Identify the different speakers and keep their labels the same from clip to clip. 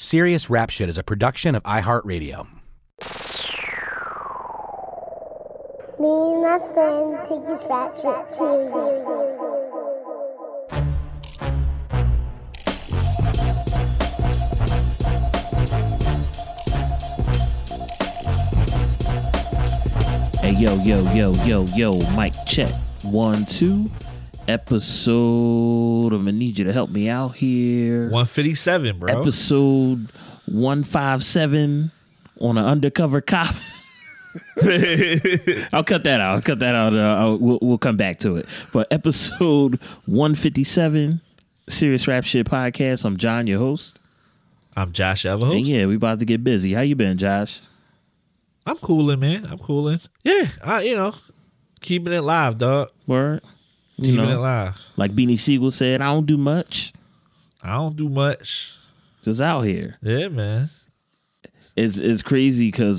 Speaker 1: Serious Rap Shit is a production of iHeartRadio.
Speaker 2: Me and my friend take this rap shit seriously.
Speaker 3: Hey, yo, mic check. 1, 2. Episode, I'm gonna need you to help me out here.
Speaker 4: 157, bro.
Speaker 3: Episode 157 on an undercover cop. I'll cut that out. We'll come back to it. But episode 157, Serious Rap Shit Podcast. I'm John, your host.
Speaker 4: I'm Josh, the other host.
Speaker 3: And yeah, we about to get busy. How you been, Josh?
Speaker 4: I'm cooling, man. I'm cooling. Yeah, keeping it live, dog.
Speaker 3: Word.
Speaker 4: Keeping it live.
Speaker 3: Like Beanie Siegel said, I don't do much. Just out here.
Speaker 4: Yeah, man.
Speaker 3: It's crazy because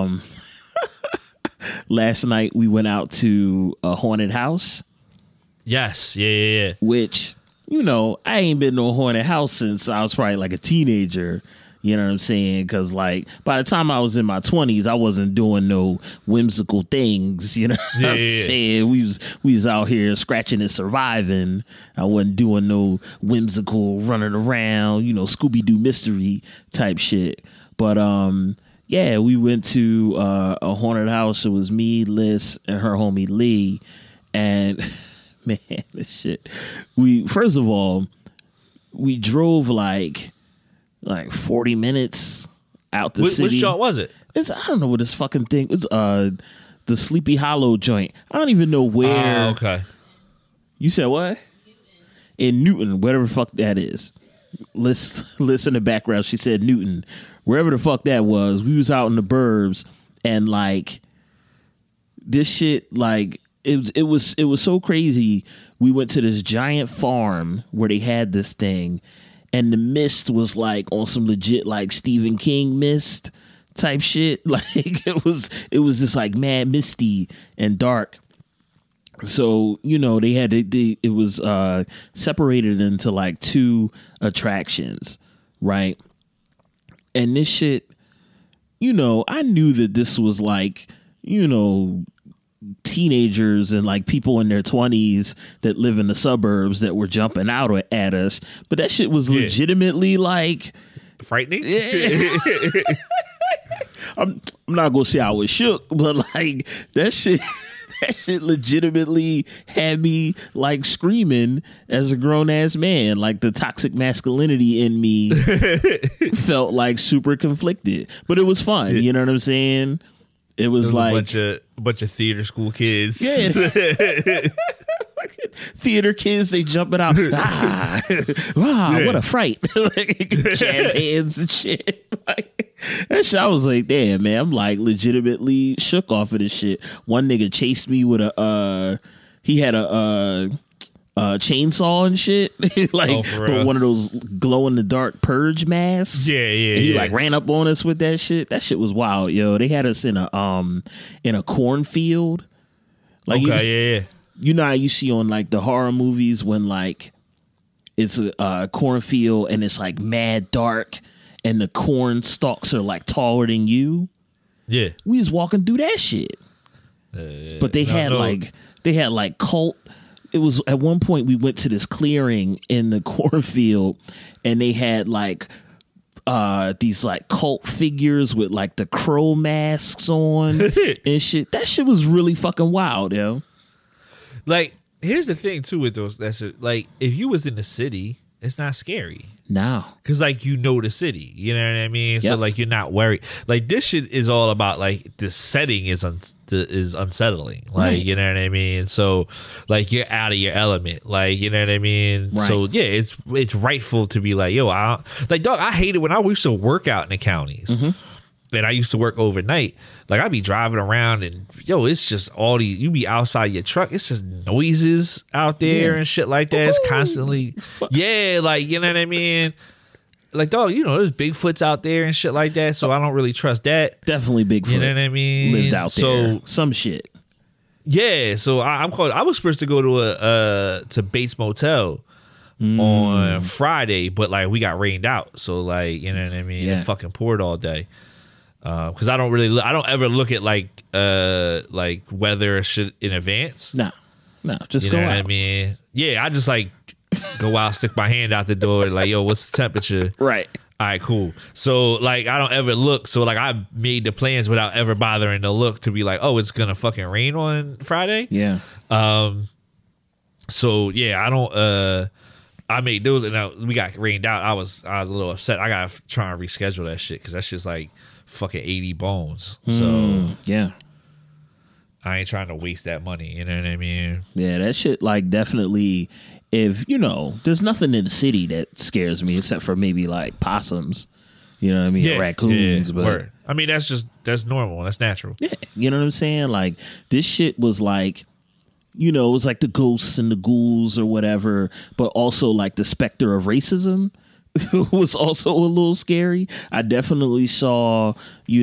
Speaker 3: last night we went out to a haunted house.
Speaker 4: Yes. Yeah.
Speaker 3: Which, I ain't been to a haunted house since I was probably like a teenager. You know what I'm saying? Because, like, by the time I was in my 20s, I wasn't doing no whimsical things. You know what I'm saying? We was out here scratching and surviving. I wasn't doing no whimsical running around, Scooby-Doo mystery type shit. But, yeah, we went to a haunted house. It was me, Liz, and her homie Lee. And, man, this shit. First of all, we drove like 40 minutes out the city.
Speaker 4: Which joint was it?
Speaker 3: I don't know what this fucking thing. It's the Sleepy Hollow joint. I don't even know where.
Speaker 4: Okay.
Speaker 3: You said what? In Newton, whatever the fuck that is. Listen in the background. She said Newton, wherever the fuck that was. We was out in the burbs, and like this shit, like it was so crazy. We went to this giant farm where they had this thing. And the mist was like on some legit like Stephen King mist type shit. Like it was just like mad misty and dark. So, they had it was separated into like 2 attractions, right? And this shit, I knew that this was like, teenagers and like people in their 20s that live in the suburbs that were jumping out at us, but that shit was legitimately like
Speaker 4: frightening.
Speaker 3: Yeah. I'm not gonna say I was shook, but like that shit legitimately had me like screaming as a grown ass man. Like the toxic masculinity in me felt like super conflicted, but it was fun. You know what I'm saying? It was like
Speaker 4: a bunch of theater school kids.
Speaker 3: Yeah. Theater kids, they jumping out. What a fright. Like, jazz hands and shit. Like, that shit, I was like, damn, man. I'm like legitimately shook off of this shit. One nigga chased me with he had a chainsaw and shit. Like one of those glow in the dark purge masks.
Speaker 4: Yeah.
Speaker 3: And he like ran up on us with that shit. That shit was wild, yo. They had us in a cornfield. Like you know how you see on like the horror movies when like it's a cornfield and it's like mad dark and the corn stalks are like taller than you.
Speaker 4: Yeah.
Speaker 3: We was walking through that shit. But they had like cult. It was at one point we went to this clearing in the cornfield and they had like these like cult figures with like the crow masks on and shit. That shit was really fucking wild, yo.
Speaker 4: Like, here's the thing too with those. Like, if you was in the city, it's not scary.
Speaker 3: No,
Speaker 4: because like the city, you know what I mean.
Speaker 3: Yep.
Speaker 4: So like you're not worried. Like this shit is all about like the setting is unsettling. Like
Speaker 3: right.
Speaker 4: You know what I mean. So like you're out of your element. Like you know what I mean.
Speaker 3: Right.
Speaker 4: So yeah, it's rightful to be like, yo, dog. I hate it when I used to work out in the counties. Mm-hmm. And I used to work overnight. Like I'd be driving around and it's just all these. You be outside your truck. It's just noises out there and shit like that. It's constantly, like you know what I mean. Like dog, there's Bigfoots out there and shit like that. So I don't really trust that.
Speaker 3: Definitely Bigfoot.
Speaker 4: You know what I mean?
Speaker 3: Lived out there. Some shit.
Speaker 4: Yeah. So I was supposed to go to Bates Motel on Friday, but like we got rained out, so like you know what I mean.
Speaker 3: Yeah.
Speaker 4: It fucking poured all day. Because I don't ever look at like weather shit in advance.
Speaker 3: No, just
Speaker 4: You
Speaker 3: go
Speaker 4: know
Speaker 3: out.
Speaker 4: what I mean? Yeah, I just like go out, stick my hand out the door, like, yo, what's the temperature?
Speaker 3: Right.
Speaker 4: All right, cool. So like I don't ever look. So like I made the plans without ever bothering to look to be like, oh, it's gonna fucking rain on Friday.
Speaker 3: Yeah.
Speaker 4: So yeah, I don't. I made those, and we got rained out. I was a little upset. I gotta try and reschedule that shit because that's just like fucking 80 bones. So
Speaker 3: Yeah.
Speaker 4: I ain't trying to waste that money. You know what I mean?
Speaker 3: Yeah, that shit, like, definitely, if, you know, there's nothing in the city that scares me except for maybe, like, possums, you know what I mean, raccoons, but,
Speaker 4: word. I mean, that's normal. That's natural.
Speaker 3: yeah, you know what I'm saying? Like, this shit was, like, you know, it was, like, the ghosts and the ghouls or whatever, but also, like, the specter of racism was also a little scary. I definitely saw, this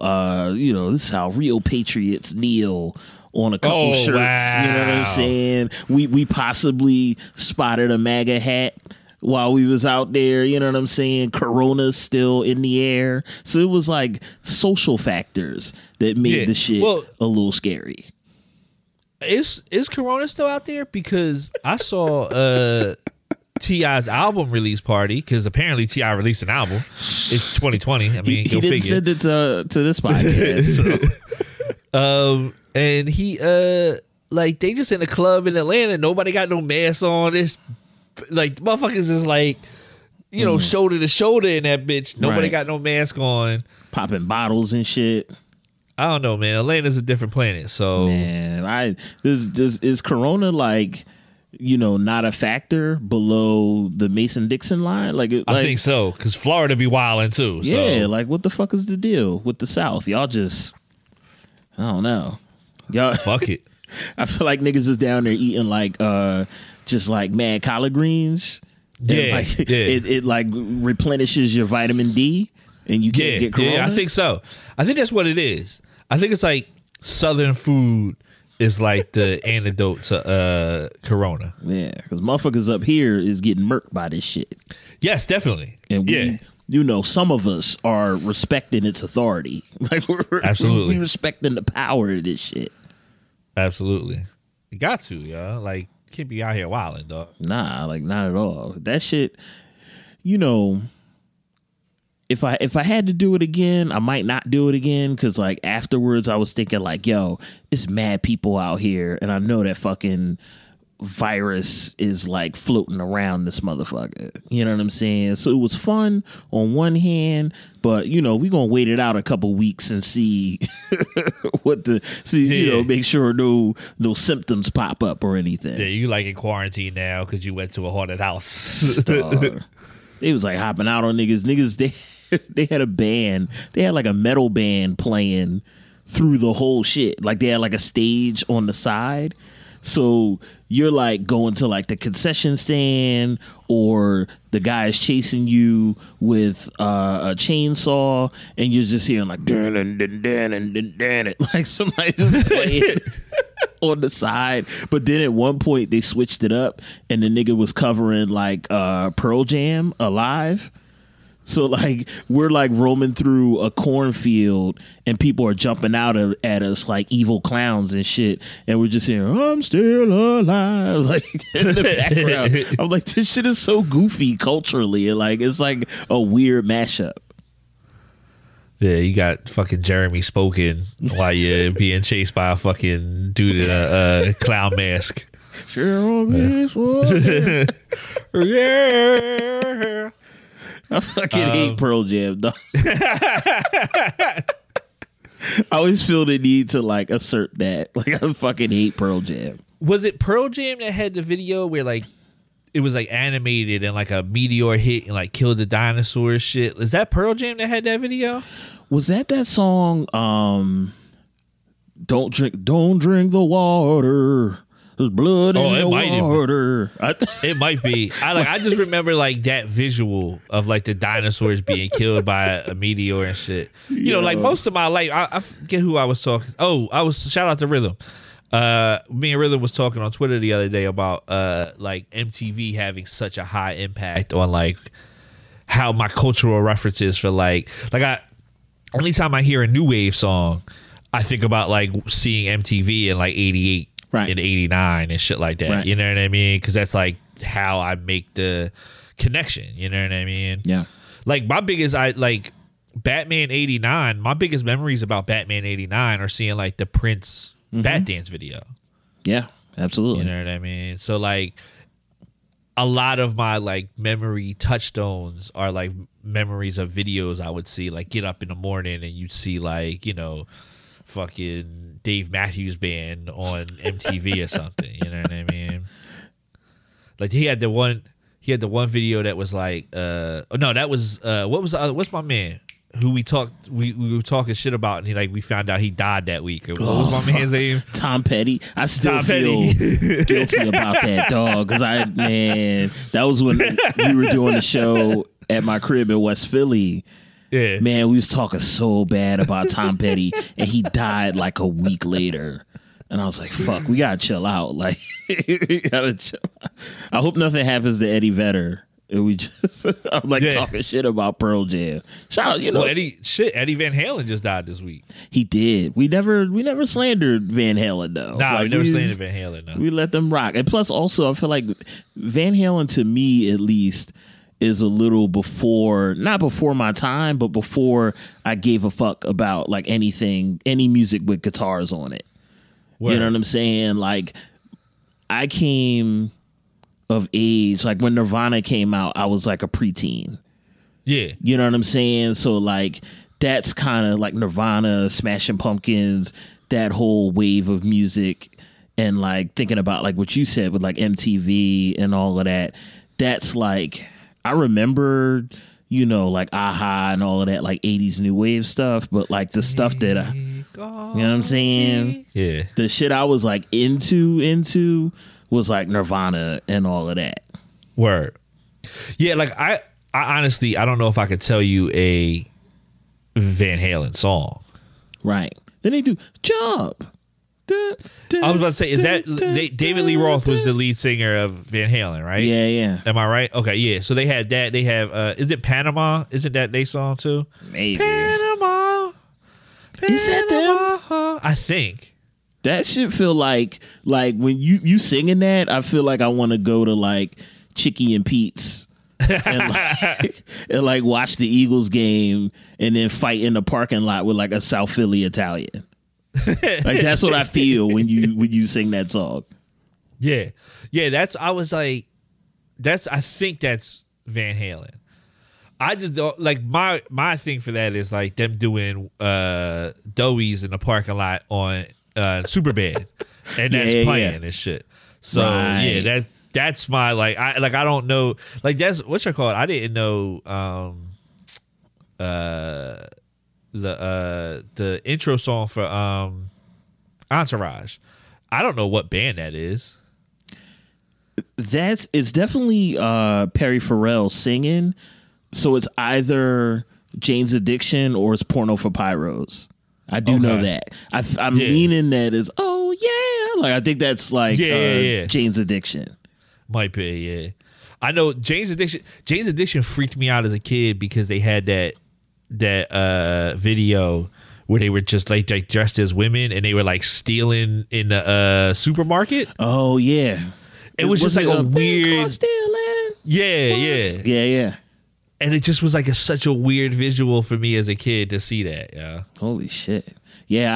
Speaker 3: is how real patriots kneel on a couple shirts.
Speaker 4: Wow.
Speaker 3: You know what I'm saying? We possibly spotted a MAGA hat while we was out there. You know what I'm saying? Corona's still in the air. So it was like social factors that made the shit a little scary.
Speaker 4: Is Corona still out there? Because I saw T.I.'s album release party, because apparently T.I. released an album. It's 2020. I mean,
Speaker 3: he didn't send it to this podcast. So.
Speaker 4: And he like they just in a club in Atlanta. Nobody got no mask on. This like motherfuckers is like, you know, shoulder to shoulder in that bitch. Nobody got no mask on.
Speaker 3: Popping bottles and shit.
Speaker 4: I don't know, man. Atlanta's a different planet. So
Speaker 3: man, is Corona like, you know, not a factor below the Mason-Dixon line? Like,
Speaker 4: I think so, because Florida be wilding too. So.
Speaker 3: Yeah, like what the fuck is the deal with the South? Y'all just, I don't know. Y'all
Speaker 4: fuck it.
Speaker 3: I feel like niggas is down there eating like just like mad collard greens.
Speaker 4: Yeah,
Speaker 3: like, it like replenishes your vitamin D, and you can't get Corona.
Speaker 4: Yeah, I think so. I think that's what it is. I think it's like Southern food is like the antidote to Corona.
Speaker 3: Yeah, because motherfuckers up here is getting murked by this shit.
Speaker 4: Yes, definitely.
Speaker 3: And we, you know, some of us are respecting its authority. Like
Speaker 4: absolutely,
Speaker 3: we're respecting the power of this shit.
Speaker 4: Absolutely, you got to, y'all. Like, can't be out here wilding, dog.
Speaker 3: Nah, like not at all. That shit, you know. If I had to do it again, I might not do it again, because like afterwards I was thinking like, yo, it's mad people out here, and I know that fucking virus is like floating around this motherfucker. You know what I'm saying? So it was fun on one hand, but you know, we gonna wait it out a couple weeks and see you know, make sure no symptoms pop up or anything.
Speaker 4: Yeah, you like in quarantine now because you went to a haunted house.
Speaker 3: They was like hopping out on niggas. They had a band. They had like a metal band playing through the whole shit. Like they had like a stage on the side. So you're like going to like the concession stand, or the guy's chasing you with a chainsaw, and you're just hearing like like somebody just playing on the side. But then at one point they switched it up, and the nigga was covering like Pearl Jam Alive. So like we're like roaming through a cornfield, and people are jumping out at us like evil clowns and shit, and we're just hearing "I'm still alive" like in the background. I'm like, this shit is so goofy culturally, and like it's like a weird mashup.
Speaker 4: Yeah, you got fucking Jeremy Spoken while you're being chased by a fucking dude in a clown mask.
Speaker 3: Yeah. I fucking hate Pearl Jam, though. I always feel the need to like assert that. Like, I fucking hate Pearl Jam.
Speaker 4: Was it Pearl Jam that had the video where like it was like animated and like a meteor hit and like killed the dinosaurs shit? Is that Pearl Jam that had that video?
Speaker 3: Was that song? Don't drink the water. There's blood in the water.
Speaker 4: It might be. I just remember like that visual of like the dinosaurs being killed by a meteor and shit. You know, like most of my life, I forget who I was talking. Oh, shout out to Rhythm. Me and Rhythm was talking on Twitter the other day about like MTV having such a high impact on like how my cultural references for like anytime I hear a new wave song, I think about like seeing MTV in like 88
Speaker 3: Right.
Speaker 4: and 89 and shit like that.
Speaker 3: Right.
Speaker 4: You know what I mean? Because that's like how I make the connection. You know what I mean?
Speaker 3: Yeah.
Speaker 4: Like my biggest, Batman 89, my biggest memories about Batman 89 are seeing like the Prince Bat Dance video.
Speaker 3: Yeah, absolutely.
Speaker 4: You know what I mean? So like a lot of my like memory touchstones are like memories of videos I would see, like get up in the morning and you'd see like, you know, fucking Dave Matthews Band on MTV or something. You know what I mean? Like he had the one video that was like what's my man who we were talking shit about, and we found out he died that week. What was my man's name?
Speaker 3: Tom Petty. I still feel guilty about that, dog, because that was when we were doing the show at my crib in West Philly.
Speaker 4: Yeah.
Speaker 3: Man, we was talking so bad about Tom Petty, and he died like a week later. And I was like, fuck, we gotta chill out. Like, we gotta chill out. I hope nothing happens to Eddie Vedder. And we just, I'm like talking shit about Pearl Jam. Shout out,
Speaker 4: Well, Eddie Van Halen just died this week.
Speaker 3: He did. We never slandered Van Halen though.
Speaker 4: Nah, we never slandered Van Halen. No.
Speaker 3: We let them rock. And plus, also, I feel like Van Halen, to me at least, is a little not before my time, but before I gave a fuck about like any music with guitars on it. Word. You know what I'm saying? Like, I came of age, like when Nirvana came out, I was like a preteen.
Speaker 4: Yeah.
Speaker 3: You know what I'm saying? So like, that's kind of like Nirvana, Smashing Pumpkins, that whole wave of music, and like thinking about like what you said with like MTV and all of that. That's like, I remember, like Aha and all of that, like 80s new wave stuff, but like the stuff that you know what I'm saying?
Speaker 4: Yeah.
Speaker 3: The shit I was like into was like Nirvana and all of that.
Speaker 4: Word. Yeah, like I honestly, I don't know if I could tell you a Van Halen song.
Speaker 3: Right. Then they do Jump.
Speaker 4: I was about to say, is that David Lee Roth was the lead singer of Van Halen, right?
Speaker 3: Yeah.
Speaker 4: Am I right? Okay, yeah. So they had that. They have, is it Panama? Isn't that their song too?
Speaker 3: Maybe.
Speaker 4: Panama.
Speaker 3: Is that them?
Speaker 4: I think.
Speaker 3: That shit feel like when you singing that, I feel like I want to go to like Chicky and Pete's and like watch the Eagles game and then fight in the parking lot with like a South Philly Italian. Like that's what I feel when you sing that song.
Speaker 4: Yeah. I think that's Van Halen. I just don't like my thing for that is like them doing Doughies in the parking lot on Superbad, and that's playing and shit. So right. That's my I don't know, like that's what you call it. I didn't know the intro song for Entourage. I don't know what band that is.
Speaker 3: It's definitely Perry Farrell singing. So it's either Jane's Addiction or it's Porno for Pyros. I do know that. I'm leaning that is like I think that's like Jane's Addiction.
Speaker 4: Might be, yeah. I know Jane's Addiction. Jane's Addiction freaked me out as a kid because they had that video where they were just like dressed as women and they were like stealing in the supermarket.
Speaker 3: Oh yeah,
Speaker 4: it was just like a weird
Speaker 3: stealing.
Speaker 4: Yeah. And it just was like such a weird visual for me as a kid to see that. Yeah.
Speaker 3: Holy shit. Yeah,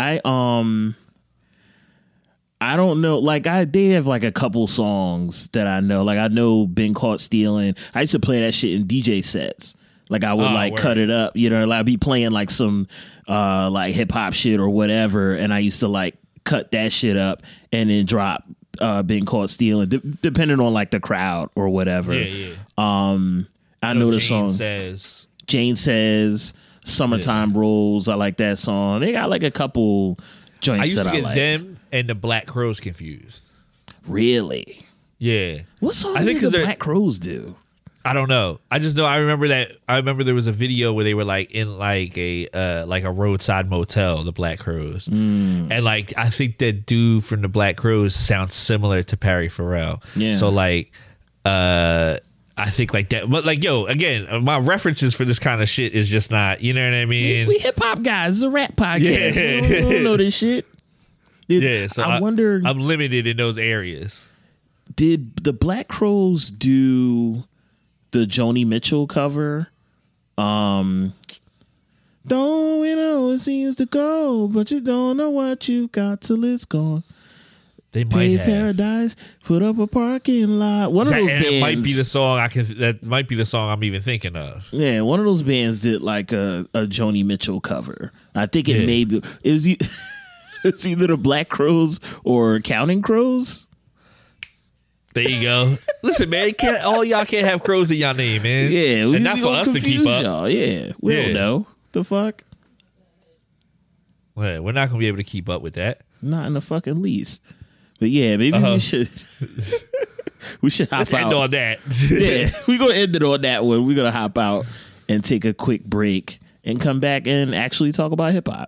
Speaker 3: I don't know. Like they have like a couple songs that I know. Like I know Been Caught Stealing. I used to play that shit in DJ sets. Like I would cut it up, like I'd be playing like some like hip hop shit or whatever, and I used to like cut that shit up and then drop Been Caught Stealing, depending on like the crowd or whatever.
Speaker 4: Yeah.
Speaker 3: I know the song. Jane Says, Summertime Rolls. I like that song. They got like a couple joints that I like.
Speaker 4: I used to get them and the Black Crowes confused.
Speaker 3: Really?
Speaker 4: Yeah.
Speaker 3: What song did the Black Crowes do?
Speaker 4: I don't know. I just know I remember there was a video where they were like in like a roadside motel, the Black Crowes. And like I think that dude from the Black Crowes sounds similar to Perry Farrell.
Speaker 3: Yeah.
Speaker 4: So like I think like that. But like yo, again, my references for this kind of shit is just not, you know what I mean?
Speaker 3: We hip hop guys, it's a rap podcast. We don't know this shit.
Speaker 4: So
Speaker 3: I wonder,
Speaker 4: I'm limited in those areas.
Speaker 3: did the Black Crowes do the Joni Mitchell cover? Don't we know it seems to go, but you don't know what you got till it's gone.
Speaker 4: They might
Speaker 3: Pay
Speaker 4: have.
Speaker 3: Paradise, put up a parking lot. One of those bands.
Speaker 4: It might be the song that might be the song I'm even thinking of.
Speaker 3: Yeah, one of those bands did like a Joni Mitchell cover. I think it may be. It's either the Black Crowes or Counting Crows.
Speaker 4: There you go. Listen, man, all y'all can't have crows in y'all name, man.
Speaker 3: Yeah,
Speaker 4: and not for us to keep up.
Speaker 3: Y'all. Yeah, we don't know the fuck.
Speaker 4: Well, we're not gonna be able to keep up with that.
Speaker 3: Not in the fucking least. But yeah, maybe we should. We should hop
Speaker 4: Let's
Speaker 3: out.
Speaker 4: end on that.
Speaker 3: Yeah, we're gonna end it on that one. We're gonna hop out and take a quick break and come back and actually talk about hip hop.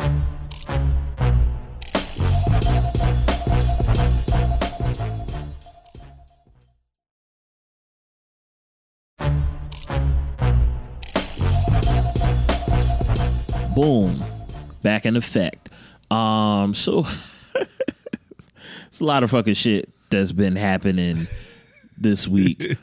Speaker 3: Boom, back in effect. So it's a lot of fucking shit that's been happening this week.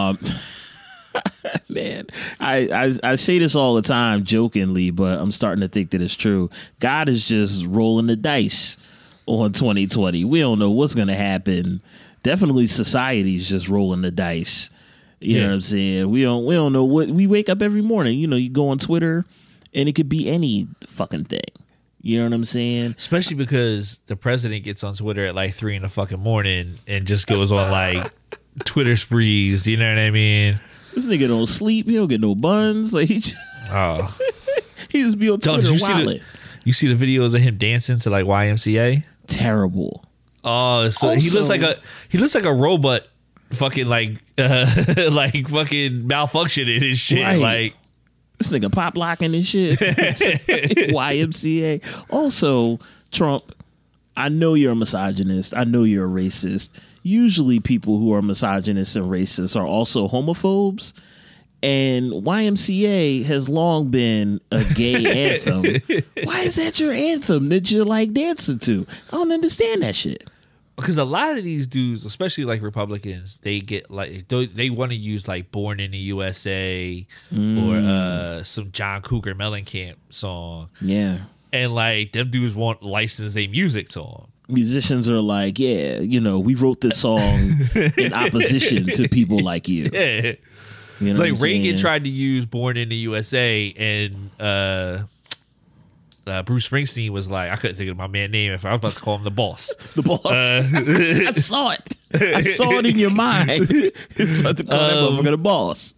Speaker 3: Man, I say this all the time jokingly, but I'm starting to think that it's true. God is just rolling the dice on 2020. We don't know what's going to happen. Definitely society's just rolling the dice. You know what I'm saying? We don't know what we wake up every morning. You know, you go on Twitter and it could be any fucking thing. You know what I'm saying?
Speaker 4: Especially because the president gets on Twitter at like 3 a.m. and just goes on like Twitter sprees. You know what I mean?
Speaker 3: This nigga don't sleep. He don't get no buns. Like he just be on Twitter wilding.
Speaker 4: You see the videos of him dancing to like YMCA?
Speaker 3: Terrible.
Speaker 4: Oh, so
Speaker 3: Also,
Speaker 4: he looks like a robot, fucking like fucking malfunctioning and shit.
Speaker 3: Right.
Speaker 4: Like
Speaker 3: this nigga pop locking and shit. YMCA. Also, Trump, I know you're a misogynist. I know you're a racist. Usually people who are misogynists and racists are also homophobes. And YMCA has long been a gay anthem. Why is that your anthem that you're like dancing to? I don't understand that shit.
Speaker 4: because a lot of these dudes, especially like Republicans, they get like they want to use like "Born in the USA" or some John Cougar Mellencamp song.
Speaker 3: Yeah.
Speaker 4: And like them dudes want license their music to them.
Speaker 3: Musicians are like, yeah, you know, we wrote this song in opposition to people like you.
Speaker 4: Yeah.
Speaker 3: You know
Speaker 4: like
Speaker 3: what I'm
Speaker 4: Reagan
Speaker 3: saying?
Speaker 4: tried to use "Born in the USA" and Bruce Springsteen was like, I couldn't think of my man's name if I was about to call him the boss.
Speaker 3: The boss. I saw it. I saw it in your mind. It's hard to call that motherfucker the boss.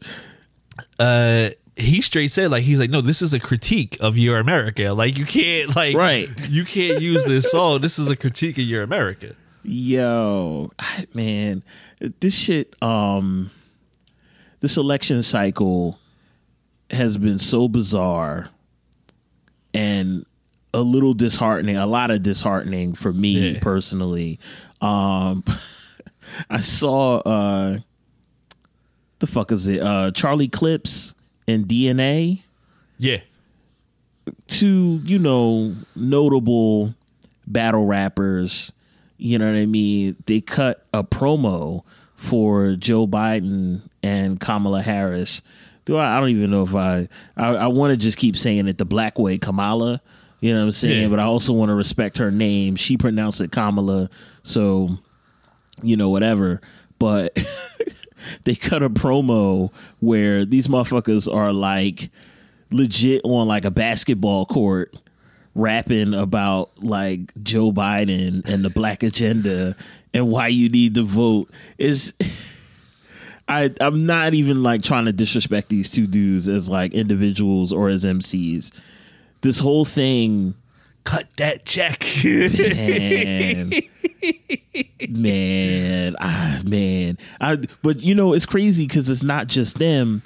Speaker 4: He straight said, like, he's like, no, this is a critique of your America. Like, you can't, like,
Speaker 3: Right.
Speaker 4: you can't use this song. This is a critique of your America.
Speaker 3: Yo, man, this shit, this election cycle has been so bizarre and a little disheartening, a lot of disheartening for me personally. I saw, the fuck is it? Charlie Clips and DNA.
Speaker 4: Yeah.
Speaker 3: Two, you know, notable battle rappers, you know what I mean? They cut a promo for Joe Biden and Kamala Harris. I don't even know if I want to just keep saying it the black way, Kamala, you know what I'm saying?
Speaker 4: Yeah.
Speaker 3: But I also want to respect her name. She pronounced it Kamala, so, you know, whatever. But they cut a promo where these motherfuckers are like legit on like a basketball court rapping about like Joe Biden and the black agenda and why you need to vote. I'm not even like trying to disrespect these two dudes as like individuals or as MCs. This whole thing,
Speaker 4: Cut that check.
Speaker 3: man, Man. But you know, it's crazy because it's not just them.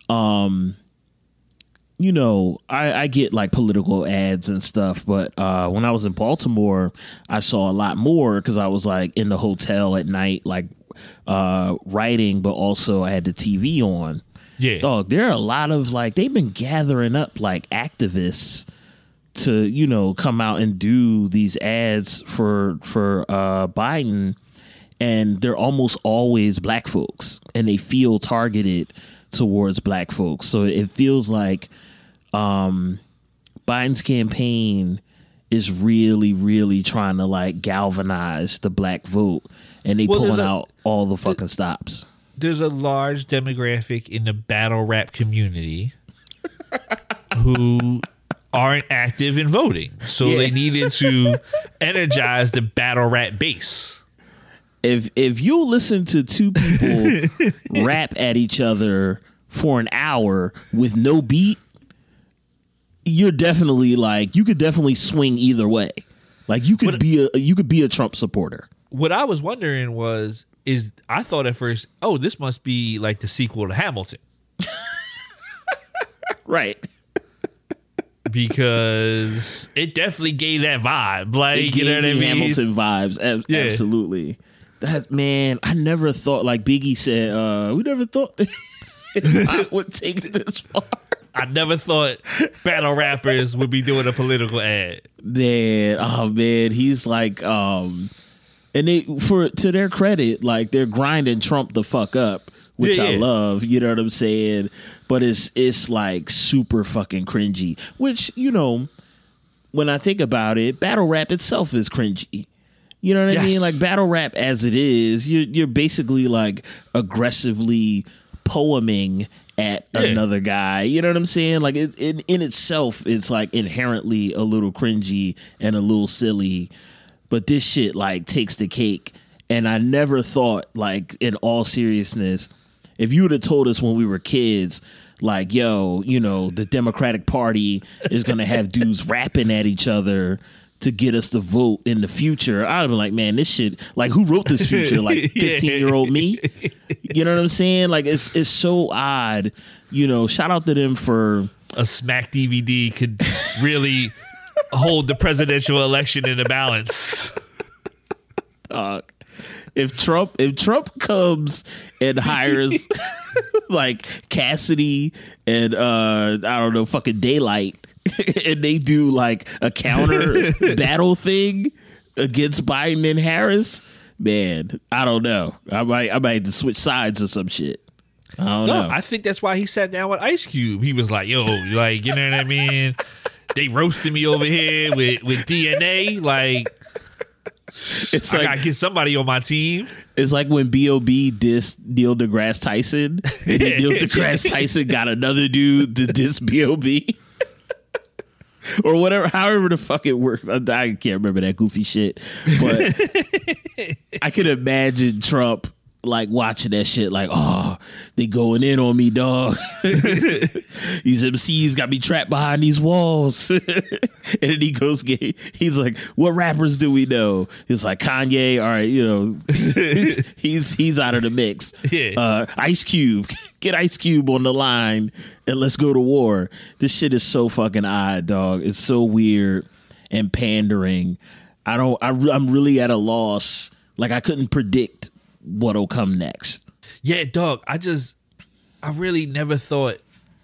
Speaker 3: You know, I get like political ads and stuff, but when I was in Baltimore, I saw a lot more because I was like in the hotel at night, like writing, but also I had the TV on.
Speaker 4: Yeah.
Speaker 3: Dog, there are a lot of like, they've been gathering up like activists to, you know, come out and do these ads for Biden, and they're almost always black folks, and they feel targeted towards black folks. So it feels like Biden's campaign is really, really trying to like galvanize the black vote, and they pulling out all the fucking stops.
Speaker 4: There's a large demographic in the battle rap community who aren't active in voting. So they needed to energize the battle rap base.
Speaker 3: If you listen to two people rap at each other for an hour with no beat, you're definitely like, you could definitely swing either way. Like you could be a Trump supporter.
Speaker 4: What I was wondering is I thought at first, oh, this must be like the sequel to Hamilton.
Speaker 3: Right.
Speaker 4: Because it definitely gave that vibe. Like, you know what I mean?
Speaker 3: Hamilton vibes. Absolutely. That's, man, I never thought, like Biggie said, we never thought I would take this far.
Speaker 4: I never thought battle rappers would be doing a political ad.
Speaker 3: Man, oh man, he's like, and they, to their credit, like they're grinding Trump the fuck up, which I love. You know what I'm saying? But it's like super fucking cringy. Which, you know, when I think about it, battle rap itself is cringy. You know what I mean? Like battle rap as it is, you're basically like aggressively poeming at another guy. You know what I'm saying? Like it in itself, it's like inherently a little cringy and a little silly. But this shit like takes the cake. And I never thought, like, in all seriousness, if you would have told us when we were kids, like, yo, you know, the Democratic Party is going to have dudes rapping at each other to get us to vote in the future, I'd have been like, man, this shit, like, who wrote this future? Like 15-year-old me? You know what I'm saying? Like, it's so odd. You know, shout out to them for...
Speaker 4: A smack DVD could really hold the presidential election in a balance.
Speaker 3: If Trump comes and hires like Cassidy and I don't know, fucking Daylight, and they do like a counter battle thing against Biden and Harris, man, I don't know. I might have to switch sides or some shit. I don't know.
Speaker 4: I think that's why he sat down with Ice Cube. He was like, yo, like, you know what I mean? They roasted me over here with DNA. Like,
Speaker 3: it's
Speaker 4: I
Speaker 3: like,
Speaker 4: gotta get somebody on my team.
Speaker 3: It's like when B.O.B. dissed Neil deGrasse Tyson, and then Neil deGrasse Tyson got another dude to diss B.O.B. or whatever, however the fuck it worked. I can't remember that goofy shit, but I can imagine Trump like watching that shit like, oh, they going in on me, dog. These MCs got me trapped behind these walls. And then he goes, he's like, what rappers do we know? He's like, Kanye, all right, you know, he's out of the mix. Ice Cube, get Ice Cube on the line and let's go to war. This shit is so fucking odd, dog. It's so weird and pandering. I'm really at a loss. Like, I couldn't predict what'll come next.
Speaker 4: Yeah, dog. I really never thought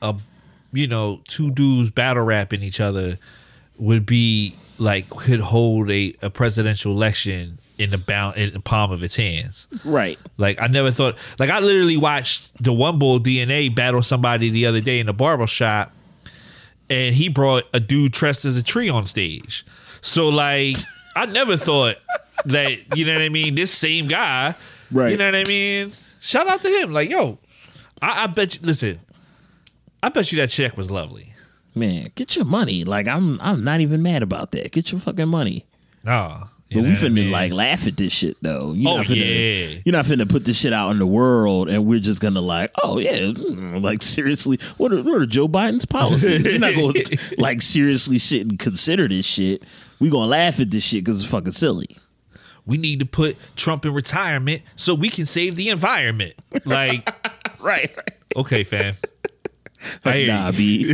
Speaker 4: two dudes battle rapping each other would be like, could hold a presidential election in the palm of its hands.
Speaker 3: Right.
Speaker 4: Like, I never thought, like, I literally watched the One Bull DNA battle somebody the other day in the barber shop, and he brought a dude dressed as a tree on stage. So like, I never thought that, you know what I mean, this same guy,
Speaker 3: right?
Speaker 4: You know what I mean? Shout out to him. Like, yo, I bet you, listen, I bet you that check was lovely.
Speaker 3: Man, get your money. Like, I'm not even mad about that. Get your fucking money.
Speaker 4: No.
Speaker 3: But we finna like laugh at this shit though. You're not finna put this shit out in the world and we're just gonna like, oh yeah, like seriously, what are Joe Biden's policies? We're not gonna like seriously sit and consider this shit. We gonna laugh at this shit because it's fucking silly.
Speaker 4: we need to put Trump in retirement so we can save the environment. Like,
Speaker 3: right.
Speaker 4: Okay, fam.
Speaker 3: Nah, B.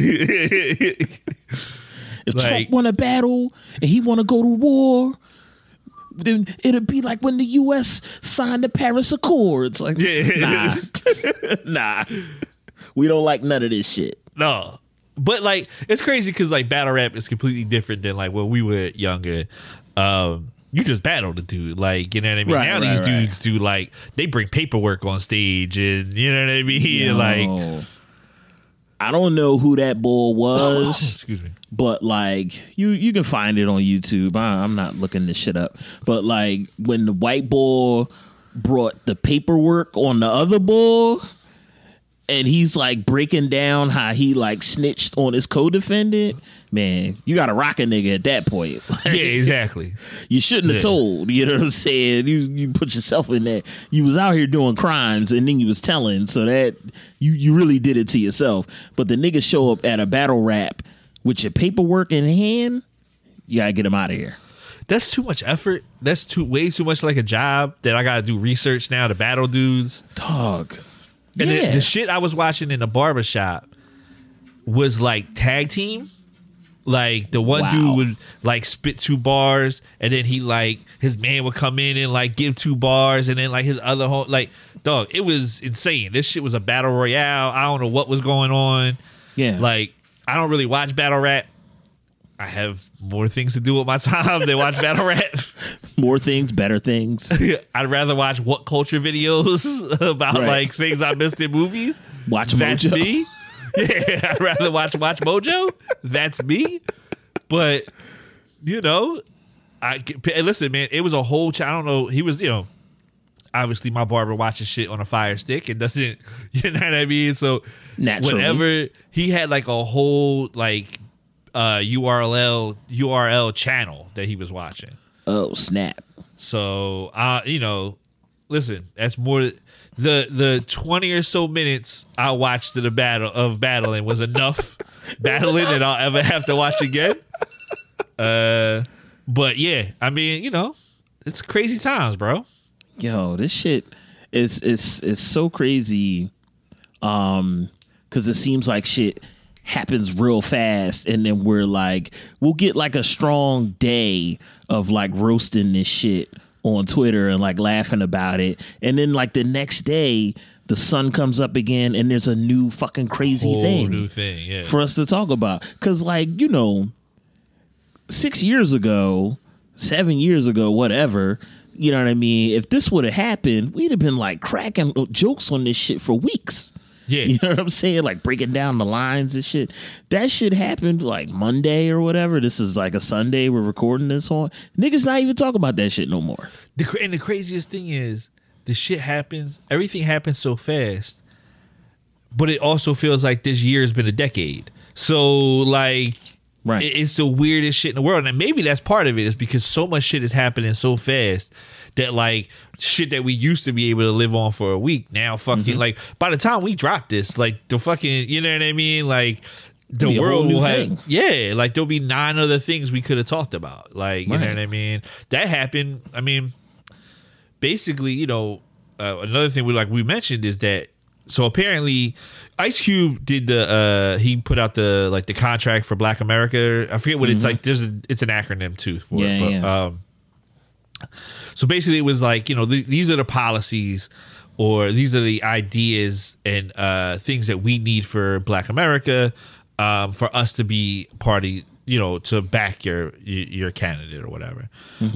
Speaker 3: If Trump won a battle and he want to go to war, then it'll be like when the U.S. signed the Paris Accords. Like, nah. We don't like none of this shit.
Speaker 4: No. But, like, it's crazy because, like, battle rap is completely different than, like, when we were younger. You just battle the dude. Like, you know what I mean? Now these dudes do, like, they bring paperwork on stage and, you know what I mean? Like,
Speaker 3: I don't know who that bull was.
Speaker 4: Excuse me.
Speaker 3: But, like, you can find it on YouTube. I'm not looking this shit up. But, like, when the white bull brought the paperwork on the other bull, and he's, like, breaking down how he, like, snitched on his co-defendant, man, you got to rock a nigga at that point. Like,
Speaker 4: yeah, exactly.
Speaker 3: You shouldn't have told. You know what I'm saying? You put yourself in there. You was out here doing crimes, and then you was telling, so that you really did it to yourself. But the niggas show up at a battle rap with your paperwork in hand, you gotta get him out of here.
Speaker 4: That's too much effort. That's way too much like a job that I gotta do research now to battle dudes.
Speaker 3: Dog.
Speaker 4: And the shit I was watching in the barbershop was like tag team. Like the one dude would like spit 2 bars, and then he like his man would come in and like give 2 bars, and then like his other like dog. It was insane. This shit was a battle royale. I don't know what was going on.
Speaker 3: Yeah.
Speaker 4: Like, I don't really watch battle rap. I have more things to do with my time than watch battle rap.
Speaker 3: More things, better things.
Speaker 4: I'd rather watch what culture videos about like things I missed in movies.
Speaker 3: Watch
Speaker 4: That's
Speaker 3: Mojo.
Speaker 4: Me. Yeah, I'd rather watch Mojo. That's me. But, you know, listen, man, it was a whole I don't know. He was, you know, obviously my barber watches shit on a Fire Stick and doesn't, you know what I mean? So
Speaker 3: naturally,
Speaker 4: whenever he had like a whole like URL channel that he was watching.
Speaker 3: Oh, snap.
Speaker 4: So you know, listen, that's more the 20 or so minutes I watched of battling was enough battling that I'll ever have to watch again. But yeah, I mean, you know, it's crazy times, bro.
Speaker 3: Yo, this shit is so crazy. Because it seems like shit happens real fast, and then we'll get like a strong day of like roasting this shit on Twitter and like laughing about it, and then like the next day the sun comes up again and there's a new fucking crazy
Speaker 4: new thing, yeah,
Speaker 3: for us to talk about. Because, like, you know, 6 years ago, 7 years ago, whatever, you know what I mean, if this would have happened, we'd have been like cracking jokes on this shit for weeks.
Speaker 4: Yeah.
Speaker 3: You know what I'm saying? Like breaking down the lines and shit. That shit happened like Monday or whatever. This is like a Sunday we're recording this on. Niggas not even talking about that shit no more.
Speaker 4: And the craziest thing is, the shit happens, everything happens so fast, but it also feels like this year has been a decade. So, like,
Speaker 3: right,
Speaker 4: it's the weirdest shit in the world. And maybe that's part of it, is because so much shit is happening so fast that, like, shit that we used to be able to live on for a week now fucking like by the time we drop this, like the fucking, you know what I mean, like the world will have, like there'll be 9 other things we could have talked about, like, you know what I mean. That happened. I mean, basically, you know, another thing we mentioned is that, so apparently Ice Cube did he put out the contract for Black America. I forget what it's like. It's an acronym too for it, but so basically it was like, you know, these are the policies, or these are the ideas and things that we need for Black America, for us to be party, you know, to back your candidate or whatever.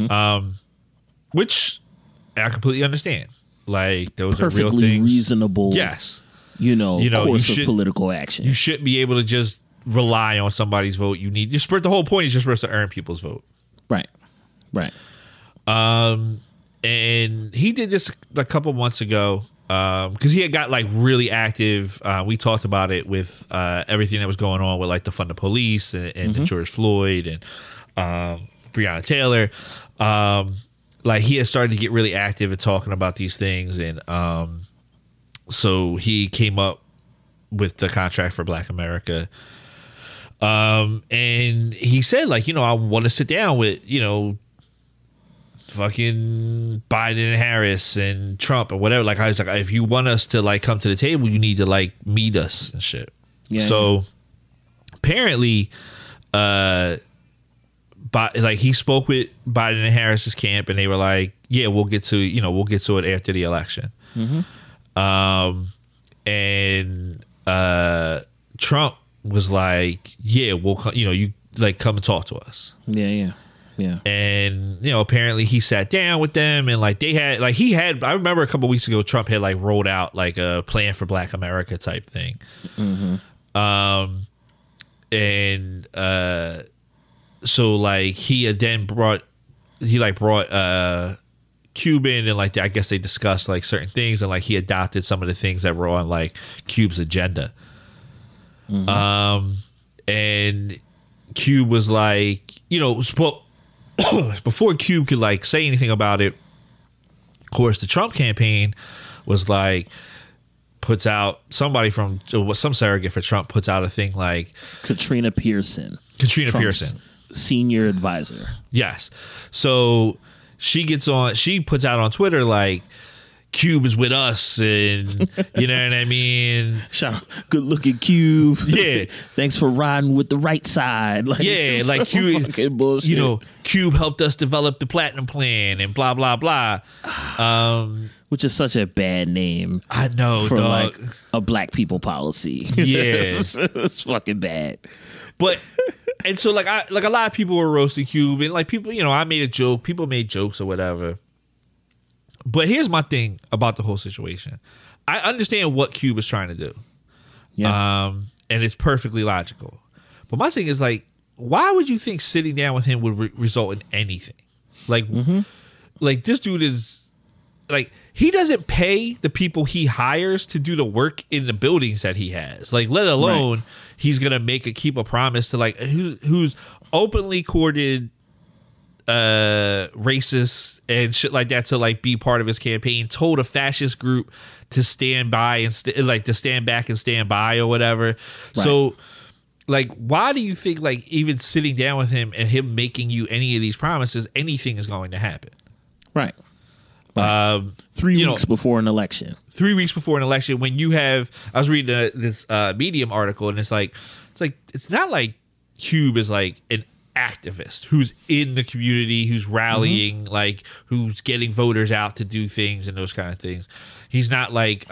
Speaker 4: Which I completely understand. Like, those
Speaker 3: perfectly
Speaker 4: are real things.
Speaker 3: Reasonable.
Speaker 4: Yes.
Speaker 3: You know, course of political action.
Speaker 4: You shouldn't be able to just rely on somebody's vote. The whole point is just for us to earn people's vote.
Speaker 3: Right.
Speaker 4: And he did this a couple months ago, because he had got like really active. We talked about it with everything that was going on with like the Fund the Police and the George Floyd and Breonna Taylor. Like, he had started to get really active at talking about these things, and so he came up with the contract for Black America. And he said, like, you know, I want to sit down with, you know, fucking Biden and Harris and Trump and whatever. Like I was like, if you want us to like come to the table, you need to like meet us and shit.
Speaker 3: Yeah,
Speaker 4: so apparently, but like he spoke with Biden and Harris's camp, and they were like, yeah, we'll get to it after the election. And Trump was like, yeah, you like come and talk to us.
Speaker 3: Yeah.
Speaker 4: And apparently he sat down with them, and like they had like I remember a couple weeks ago Trump had like rolled out like a plan for Black America type thing. So like he had then brought Cuban, and like I guess they discussed like certain things, and like he adopted some of the things that were on like Cube's agenda. And Cube was like, before Cube could like say anything about it, of course the Trump campaign was like puts out somebody from some surrogate for Trump puts out a thing like
Speaker 3: Katrina Pearson,
Speaker 4: Pearson,
Speaker 3: senior advisor.
Speaker 4: Yes. So she puts out on Twitter like Cube is with us, and you know what I mean?
Speaker 3: Shout out, good looking Cube.
Speaker 4: Yeah.
Speaker 3: Thanks for riding with the right side. Like,
Speaker 4: yeah, like Cube,
Speaker 3: fucking bullshit.
Speaker 4: Cube helped us develop the Platinum Plan and blah blah blah.
Speaker 3: Which is such a bad name.
Speaker 4: I know,
Speaker 3: for
Speaker 4: dog.
Speaker 3: like a black people policy.
Speaker 4: Yeah.
Speaker 3: it's fucking bad.
Speaker 4: But and so like a lot of people were roasting Cube, and like people, I made a joke, people made jokes or whatever. But here's my thing about the whole situation. I understand what Cube is trying to do.
Speaker 3: Yeah.
Speaker 4: And it's perfectly logical. But my thing is like, why would you think sitting down with him would result in anything? Like, like this dude is like, he doesn't pay the people he hires to do the work in the buildings that he has. Like, let alone he's going to keep a promise to like, who's openly courted racist and shit like that to like be part of his campaign, told a fascist group to stand by and to stand back and stand by or whatever. So like, why do you think like even sitting down with him and him making you any of these promises, anything is going to happen?
Speaker 3: Right.
Speaker 4: 3
Speaker 3: weeks before an election.
Speaker 4: 3 weeks before an election, when you have, I was reading this Medium article, and it's not like Cube is like an activist who's in the community, who's rallying, like who's getting voters out to do things and those kind of things. He's not like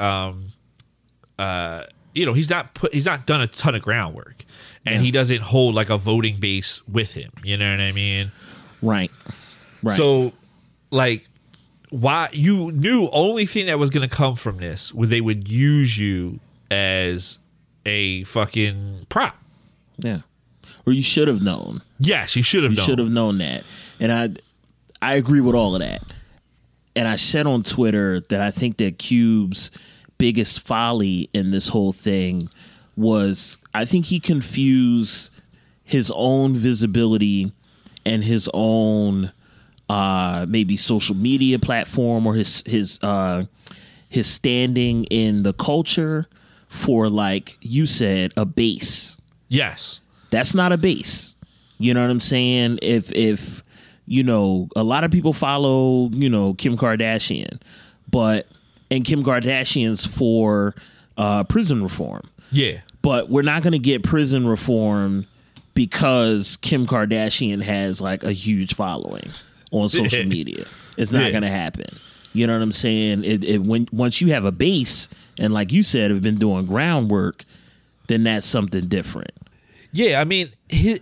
Speaker 4: he's not done a ton of groundwork, and he doesn't hold like a voting base with him. You know what I mean?
Speaker 3: Right.
Speaker 4: So like, why you knew only thing that was going to come from this was they would use you as a fucking prop.
Speaker 3: Yeah. Or you should have known.
Speaker 4: Yes, you should have known.
Speaker 3: You should have known that. And I agree with all of that. And I said on Twitter that I think that Cube's biggest folly in this whole thing was, I think he confused his own visibility and his own maybe social media platform or his standing in the culture for, like you said, a base.
Speaker 4: Yes.
Speaker 3: That's not a base. You know what I'm saying? If a lot of people follow, Kim Kardashian, and Kim Kardashian's for prison reform.
Speaker 4: Yeah.
Speaker 3: But we're not going to get prison reform because Kim Kardashian has like a huge following on social media. It's not going to happen. You know what I'm saying? Once you have a base and, like you said, have been doing groundwork, then that's something different.
Speaker 4: Yeah, I mean,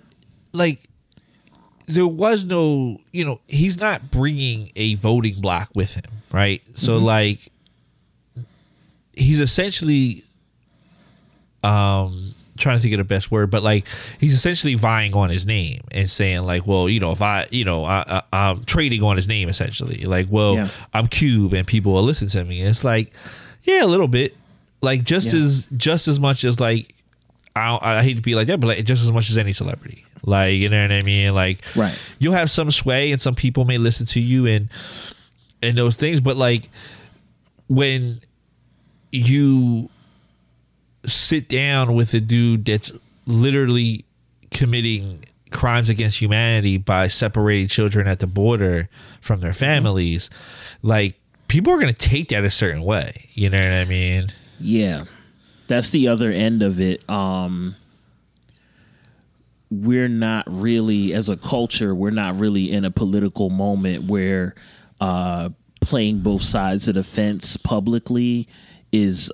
Speaker 4: there was no, he's not bringing a voting block with him, right? So, like, he's essentially, trying to think of the best word, but, like, he's essentially vying on his name and saying, like, well, if I'm trading on his name, essentially. Like, well, I'm Cube and people will listen to me. And it's like, yeah, a little bit. Like, just as much as, like, I hate to be like that, but like just as much as any celebrity, like, you know what I mean? Like, you'll have some sway and some people may listen to you and those things. But like when you sit down with a dude that's literally committing, crimes against humanity by separating children at the border from their families, like people are going to take that a certain way. You know what I mean?
Speaker 3: Yeah. That's the other end of it. We're not really, as a culture, we're not really in a political moment where playing both sides of the fence publicly is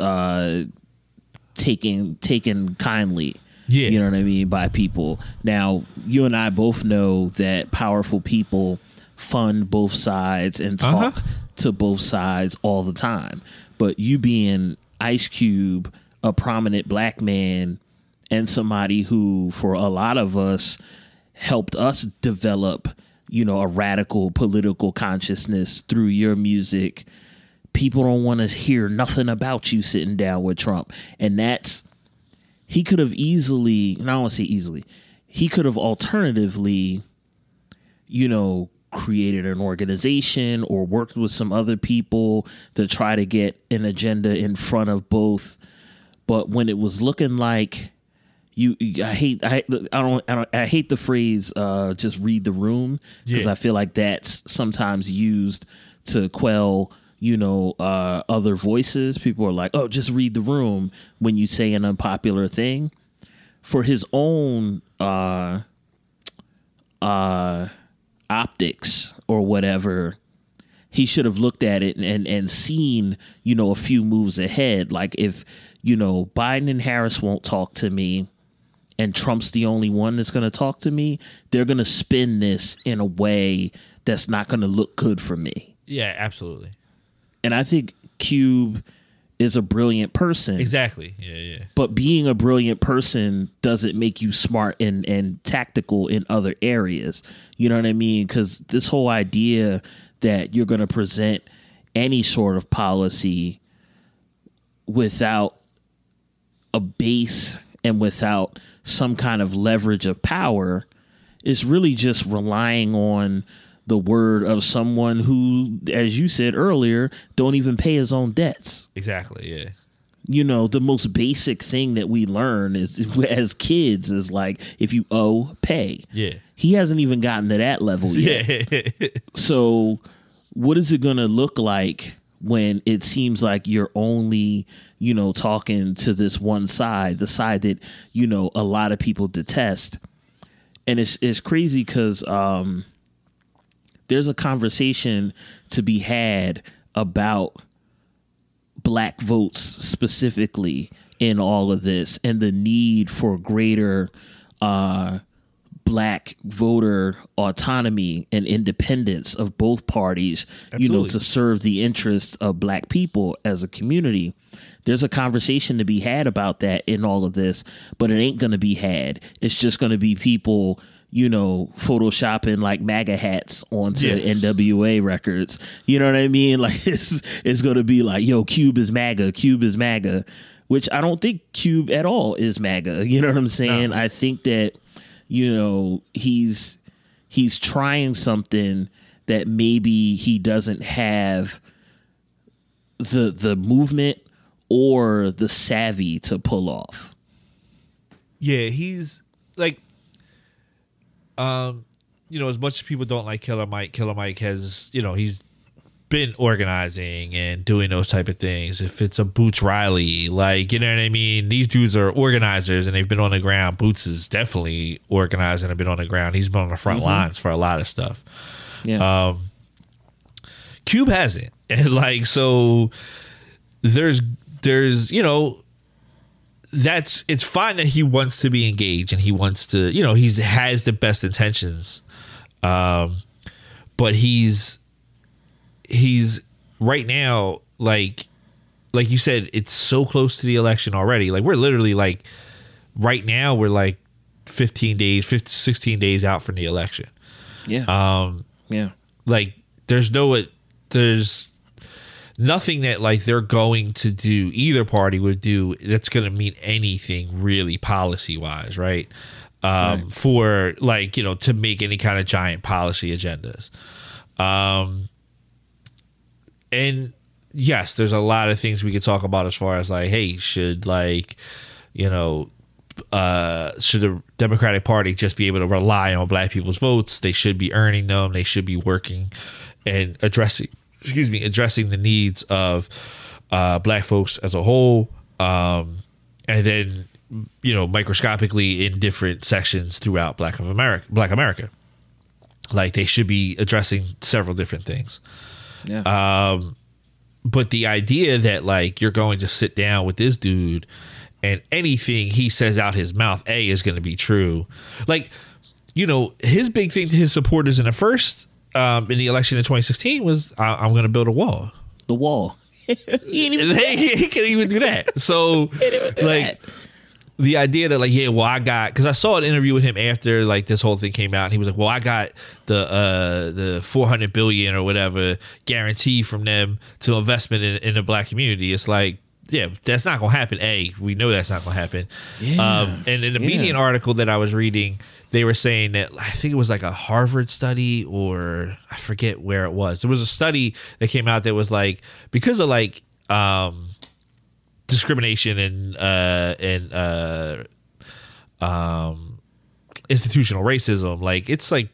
Speaker 3: taken kindly.
Speaker 4: Yeah.
Speaker 3: You know what I mean, by people. Now, you and I both know that powerful people fund both sides and talk to both sides all the time. But you being Ice Cube, a prominent black man, and somebody who, for a lot of us, helped us develop, you know, a radical political consciousness through your music. People don't want to hear nothing about you sitting down with Trump. And that's, he could have easily, and I don't want to say easily, he could have alternatively, you know, created an organization or worked with some other people to try to get an agenda in front of both. But when it was looking like I hate the phrase just read the room, because I feel like that's sometimes used to quell, you know, other voices. People are like, oh, just read the room when you say an unpopular thing. For his own optics or whatever, he should have looked at it and seen, you know, a few moves ahead. Like, if, you know, Biden and Harris won't talk to me and Trump's the only one that's going to talk to me, they're going to spin this in a way that's not going to look good for me.
Speaker 4: Yeah, absolutely.
Speaker 3: And I think Cube is a brilliant person.
Speaker 4: Exactly. Yeah.
Speaker 3: But being a brilliant person doesn't make you smart and tactical in other areas. You know what I mean? Because this whole idea that you're going to present any sort of policy without a base and without some kind of leverage of power is really just relying on the word of someone who, as you said earlier, don't even pay his own debts.
Speaker 4: Exactly, yeah.
Speaker 3: You know, the most basic thing that we learn is, as kids, is like, if you owe, pay.
Speaker 4: Yeah.
Speaker 3: He hasn't even gotten to that level yet.
Speaker 4: Yeah.
Speaker 3: So what is it going to look like when it seems like you're only, you know, talking to this one side, the side that, you know, a lot of people detest? And it's crazy because there's a conversation to be had about black votes specifically in all of this, and the need for greater black voter autonomy and independence of both parties, you know, to serve the interest of black people as a community. There's a conversation to be had about that in all of this, but it ain't going to be had. It's just going to be people, you know, photoshopping like MAGA hats onto NWA records. You know what I mean? Like, it's going to be like, yo, Cube is MAGA, which I don't think Cube at all is MAGA. You know what I'm saying? No. I think that, you know, he's trying something that maybe he doesn't have the movement or the savvy to pull off.
Speaker 4: Yeah, he's like, you know, as much as people don't like Killer Mike has, you know, he's been organizing and doing those type of things. If it's a Boots Riley, like, you know what I mean? These dudes are organizers and they've been on the ground. Boots is definitely organizing and been on the ground. He's been on the front lines for a lot of stuff.
Speaker 3: Yeah.
Speaker 4: Cube hasn't. And like, so there's, you know, it's fine that he wants to be engaged and he wants to, you know, he has the best intentions. But he's right now, like you said, it's so close to the election already. Like, we're literally like, right now we're like 16 days out from the election.
Speaker 3: Yeah. Yeah.
Speaker 4: Like, there's nothing that like they're going to do, either party would do, that's going to mean anything really policy wise, right? Right. For like, you know, to make any kind of giant policy agendas. And yes, there's a lot of things we could talk about as far as like, hey, should, like, you know, should the Democratic Party just be able to rely on black people's votes? They should be earning them. They should be working and addressing the needs of black folks as a whole, and then microscopically in different sections throughout Black America. Like they should be addressing several different things.
Speaker 3: Yeah.
Speaker 4: But the idea that like you're going to sit down with this dude and anything he says out his mouth, is going to be true. Like, his big thing to his supporters in the first in the election in 2016 was I'm going to build a wall.
Speaker 3: The wall.
Speaker 4: He can't even do that. So like the idea that like, because I saw an interview with him after like this whole thing came out, and he was like, well, I got the $400 billion or whatever guarantee from them to investment in the black community. It's like, yeah, that's not gonna happen. We know that's not gonna happen.
Speaker 3: Yeah.
Speaker 4: And in the Median article that I was reading, they were saying that I think it was like a Harvard study, or I forget where it was. There was a study that came out that was like, because of like discrimination and institutional racism, like it's like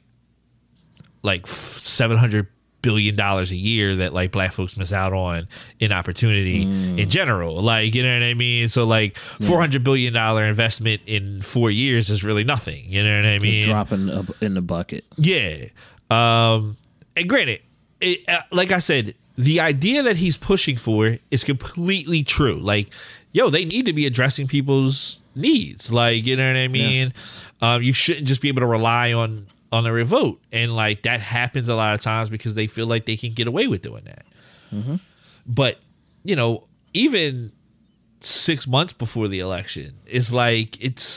Speaker 4: $700 billion a year that like black folks miss out on in opportunity in general. Like, you know what I mean? So like $400 billion investment in 4 years is really nothing. You know what I mean?
Speaker 3: Dropping in the bucket.
Speaker 4: Yeah. And granted, like I said, the idea that he's pushing for is completely true. Like, they need to be addressing people's needs. Like, you know what I mean? Yeah. You shouldn't just be able to rely on a revote. And like that happens a lot of times because they feel like they can get away with doing that. Mm-hmm. But, even 6 months before the election, it's like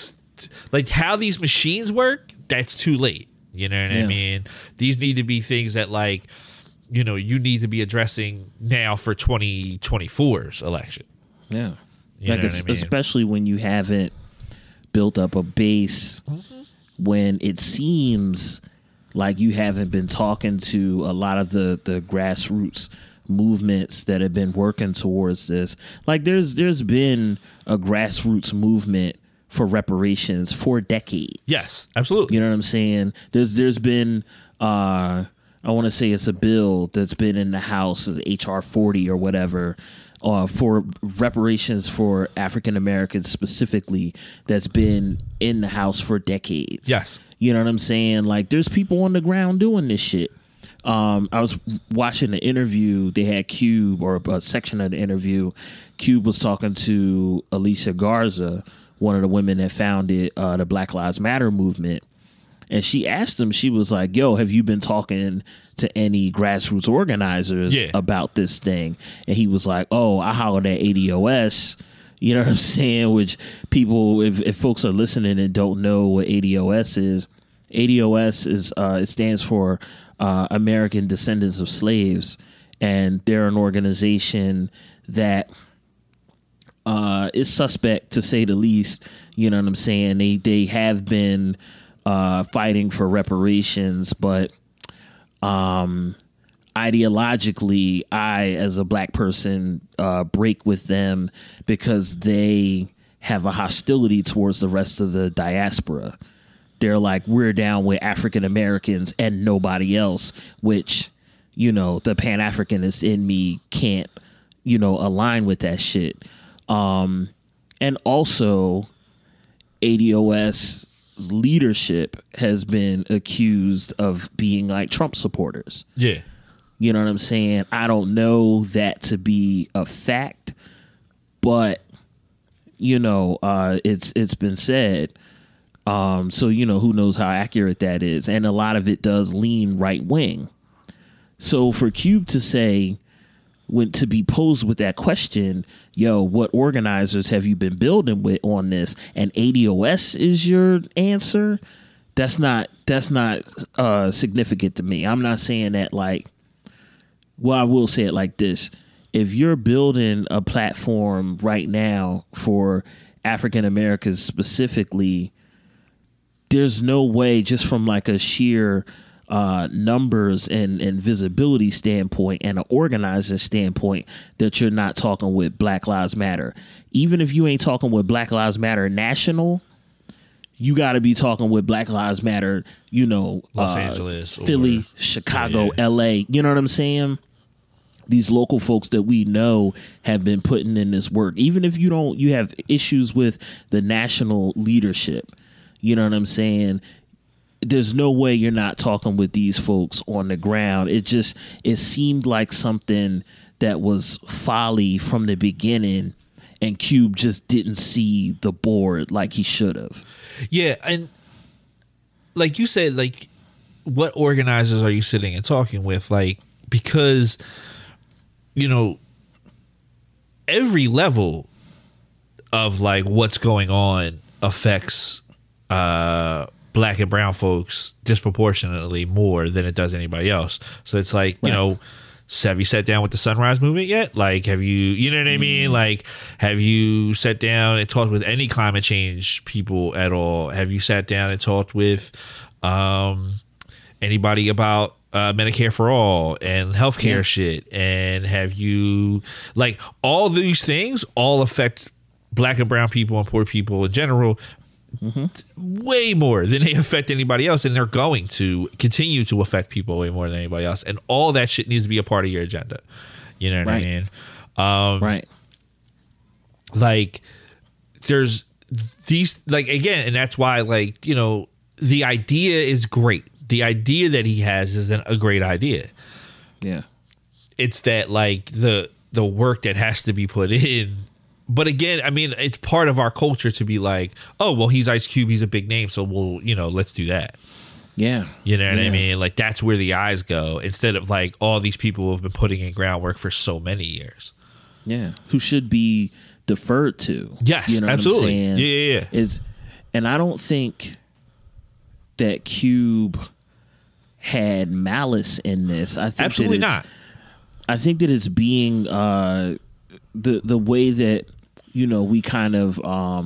Speaker 4: how these machines work, that's too late. You know what I mean? These need to be things that like, you need to be addressing now for 2024's election.
Speaker 3: Yeah.
Speaker 4: You know what I mean?
Speaker 3: Especially when you haven't built up a base, when it seems like you haven't been talking to a lot of the grassroots movements that have been working towards this. Like there's been a grassroots movement for reparations for decades.
Speaker 4: Yes, absolutely.
Speaker 3: You know what I'm saying? There's been I want to say it's a bill that's been in the House, HR 40 or whatever, for reparations for African Americans specifically, that's been in the House for decades.
Speaker 4: Yes.
Speaker 3: You know what I'm saying? Like, there's people on the ground doing this shit. I was watching the interview. They had Cube, or a section of the interview. Cube was talking to Alicia Garza, one of the women that founded the Black Lives Matter movement. And she asked him, she was like, yo, have you been talking to any grassroots organizers about this thing? And he was like, oh, I hollered at ADOS. You know what I'm saying? Which people, if folks are listening and don't know what ADOS is it stands for American Descendants of Slaves. And they're an organization that is suspect, to say the least. You know what I'm saying? They have been fighting for reparations, but ideologically, I, as a black person, break with them because they have a hostility towards the rest of the diaspora. They're like, we're down with African Americans and nobody else, which, the Pan-Africanist in me can't, align with that shit. And also, ADOS leadership has been accused of being like Trump supporters.
Speaker 4: Yeah.
Speaker 3: You know what I'm saying? I don't know that to be a fact, but it's been said. So who knows how accurate that is, and a lot of it does lean right wing. So for Cube to say, to be posed with that question, yo, what organizers have you been building with on this? And ADOS is your answer. That's not significant to me. I'm not saying that like, well, I will say it like this. If you're building a platform right now for African Americans specifically, there's no way, just from like a sheer numbers and visibility standpoint and an organizer standpoint, that you're not talking with Black Lives Matter. Even if you ain't talking with Black Lives Matter National, you got to be talking with Black Lives Matter,
Speaker 4: Los Angeles,
Speaker 3: Philly,
Speaker 4: or,
Speaker 3: Chicago, LA. You know what I'm saying? These local folks that we know have been putting in this work. Even if you have issues with the national leadership, you know what I'm saying? There's no way you're not talking with these folks on the ground. It seemed like something that was folly from the beginning, and Cube just didn't see the board like he should have.
Speaker 4: Yeah, and like you said, like, what organizers are you sitting and talking with? Like, because, every level of like what's going on affects Black and brown folks disproportionately more than it does anybody else. So it's like,
Speaker 3: Right.
Speaker 4: Have you sat down with the Sunrise Movement yet? Like, have you know what I mean? Like, have you sat down and talked with any climate change people at all? Have you sat down and talked with anybody about Medicare for all and healthcare shit? And have you, like, all these things all affect Black and brown people and poor people in general way more than they affect anybody else, and they're going to continue to affect people way more than anybody else, and all that shit needs to be a part of your agenda. You know what I mean?
Speaker 3: Right.
Speaker 4: Like, there's these, like, again, and that's why, like, the idea is great. The idea that he has is a great idea.
Speaker 3: Yeah.
Speaker 4: It's that, like, the work that has to be put in. But again, I mean, it's part of our culture to be like, oh, well, he's Ice Cube, he's a big name, so we'll, let's do that.
Speaker 3: Yeah.
Speaker 4: You know what I mean? Like, that's where the eyes go, instead of like all these people who have been putting in groundwork for so many years.
Speaker 3: Yeah. Who should be deferred to.
Speaker 4: Yes,
Speaker 3: you know
Speaker 4: absolutely.
Speaker 3: What I'm saying?
Speaker 4: Yeah.
Speaker 3: And I don't think that Cube had malice in this. I think
Speaker 4: Absolutely not.
Speaker 3: I think that it's being the way that we kind of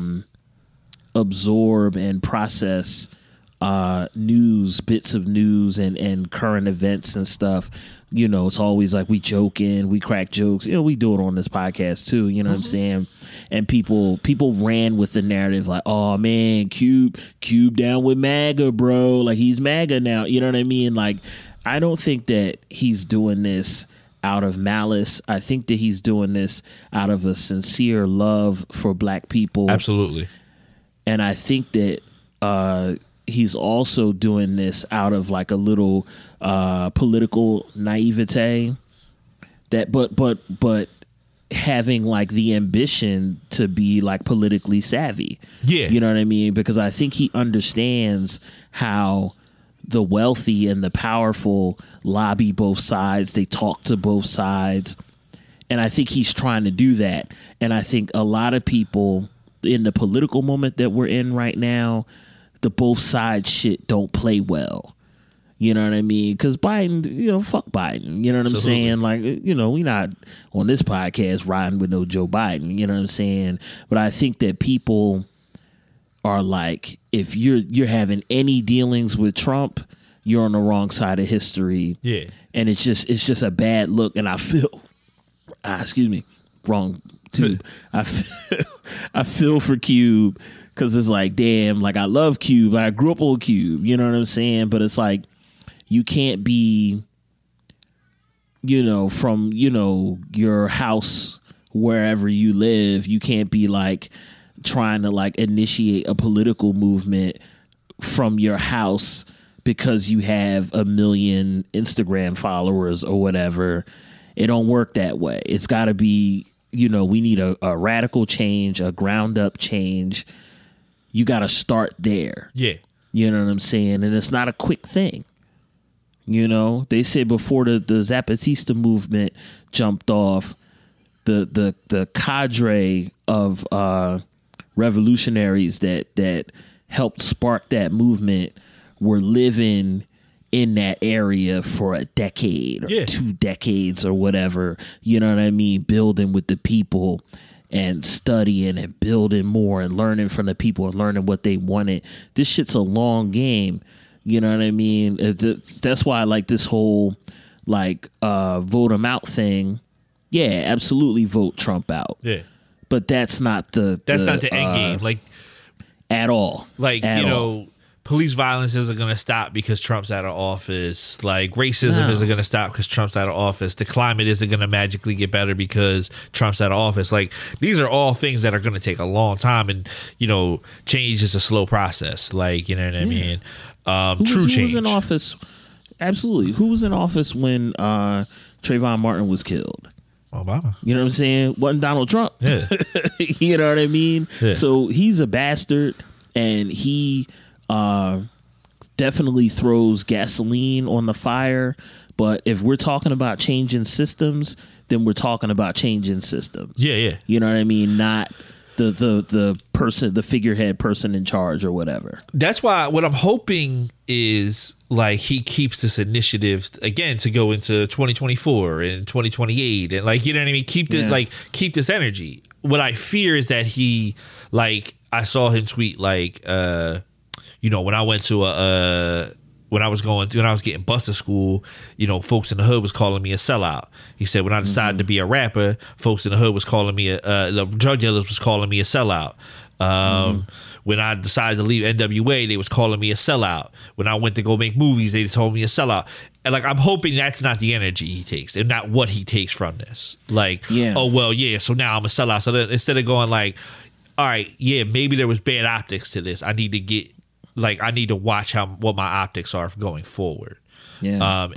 Speaker 3: absorb and process news, bits of news and current events and stuff. It's always like we joking, we crack jokes. We do it on this podcast too. You know what I'm saying? And people ran with the narrative like, oh man, Cube down with MAGA, bro. Like, he's MAGA now. You know what I mean? Like, I don't think that he's doing this out of malice. I think that he's doing this out of a sincere love for Black people.
Speaker 4: Absolutely. And
Speaker 3: I think that he's also doing this out of like a little political naivete, that but having like the ambition to be like politically savvy.
Speaker 4: Yeah.
Speaker 3: You know what I mean? Because I think he understands how the wealthy and the powerful lobby both sides. They talk to both sides. And I think he's trying to do that. And I think a lot of people in the political moment that we're in right now, the both sides shit don't play well. You know what I mean? Because Biden, fuck Biden. You know what I'm saying? Like, we not on this podcast riding with no Joe Biden. You know what I'm saying? But I think that people are like, if you're having any dealings with Trump, you're on the wrong side of history.
Speaker 4: Yeah.
Speaker 3: And it's just a bad look. And I feel, excuse me, wrong tube. I feel for Cube, because it's like, damn, like, I love Cube. I grew up on Cube. You know what I'm saying? But it's like, you can't be, from, your house, wherever you live, you can't be like trying to like initiate a political movement from your house because you have 1 million Instagram followers or whatever. It don't work that way. It's got to be, we need a radical change, a ground up change. You got to start there.
Speaker 4: Yeah.
Speaker 3: You know what I'm saying? And it's not a quick thing. They said before the Zapatista movement jumped off, the cadre of revolutionaries that helped spark that movement were living in that area for a decade or 2 decades or whatever. You know what I mean? Building with the people and studying and building more and learning from the people and learning what they wanted. This shit's a long game. You know what I mean? That's why I like this whole like vote him out thing. Yeah, absolutely vote Trump out.
Speaker 4: Yeah.
Speaker 3: But that's not the
Speaker 4: end game. Like,
Speaker 3: at all.
Speaker 4: Like,
Speaker 3: At
Speaker 4: you
Speaker 3: all.
Speaker 4: know, police violence isn't going to stop because Trump's out of office. Like, racism isn't going to stop because Trump's out of office. The climate isn't going to magically get better because Trump's out of office. Like, these are all things that are going to take a long time. And, you know, change is a slow process. Like, you know what I mean? True change.
Speaker 3: Who was in office? Absolutely. Who was in office when Trayvon Martin was killed?
Speaker 4: Obama.
Speaker 3: You know what I'm saying? Wasn't Donald Trump.
Speaker 4: Yeah.
Speaker 3: You know what I mean?
Speaker 4: Yeah.
Speaker 3: So he's a bastard, and he definitely throws gasoline on the fire. But if we're talking about changing systems, then we're talking about changing systems.
Speaker 4: Yeah.
Speaker 3: You know what I mean? Not the person, the figurehead person in charge or whatever.
Speaker 4: That's why what I'm hoping is like he keeps this initiative again to go into 2024 and 2028 and like, you know what I mean? Keep this energy. What I fear is that he, like, I saw him tweet like, you know, when I went to when I was getting bused to school, you know, folks in the hood was calling me a sellout. He said when I decided to be a rapper, folks in the hood was calling me the drug dealers was calling me a sellout. When I decided to leave NWA, they was calling me a sellout. When I went to go make movies, they told me a sellout. And like, I'm hoping that's not the energy he takes and not what he takes from this. Like, oh, well, yeah, so now I'm a sellout. So then, instead of going like, all right, yeah, maybe there was bad optics to this. I need to watch what my optics are going forward.
Speaker 3: Yeah.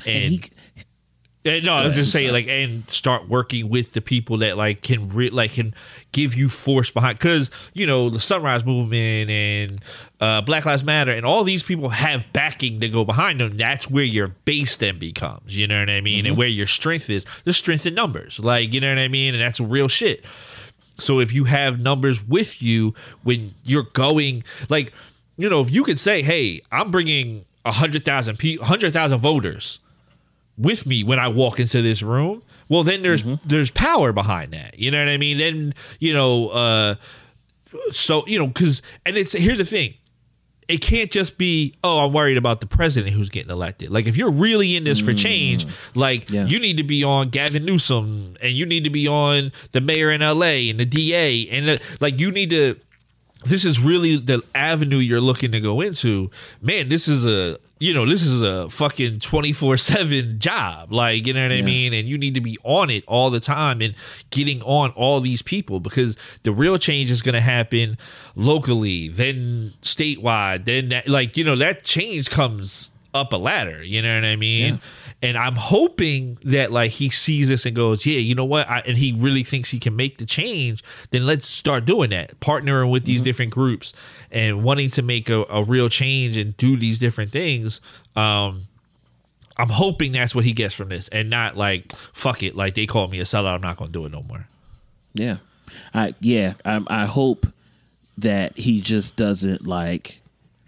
Speaker 4: I was just saying, like, and start working with the people that like can give you force behind, because you know the Sunrise Movement and Black Lives Matter and all these people have backing to go behind them. That's where your base then becomes. You know what I mean? And where your strength is, the strength in numbers. Like, you know what I mean? And that's real shit. So if you have numbers with you when you're going, like, you know, if you could say, hey, I'm bringing 100,000 voters with me when I walk into this room, well, then there's power behind that. You know what I mean? Then, you know, so, you know, because, and here's the thing. It can't just be, oh, I'm worried about the president who's getting elected. Like, if you're really in this for change, like, you need to be on Gavin Newsom and you need to be on the mayor in LA and the DA. And, like, you need to, this is really the avenue you're looking to go into. Man, this is a fucking 24/7 job. Like, you know what I mean? And you need to be on it all the time and getting on all these people, because the real change is going to happen locally, then statewide, then that, like, you know, that change comes up a ladder. You know what I mean? Yeah. And I'm hoping that like he sees this and goes, yeah, you know what? And he really thinks he can make the change. Then let's start doing that, partnering with these different groups and wanting to make a real change and do these different things. I'm hoping that's what he gets from this, and not like, fuck it, like they called me a sellout, I'm not going to do it no more.
Speaker 3: Yeah. I hope that he just doesn't like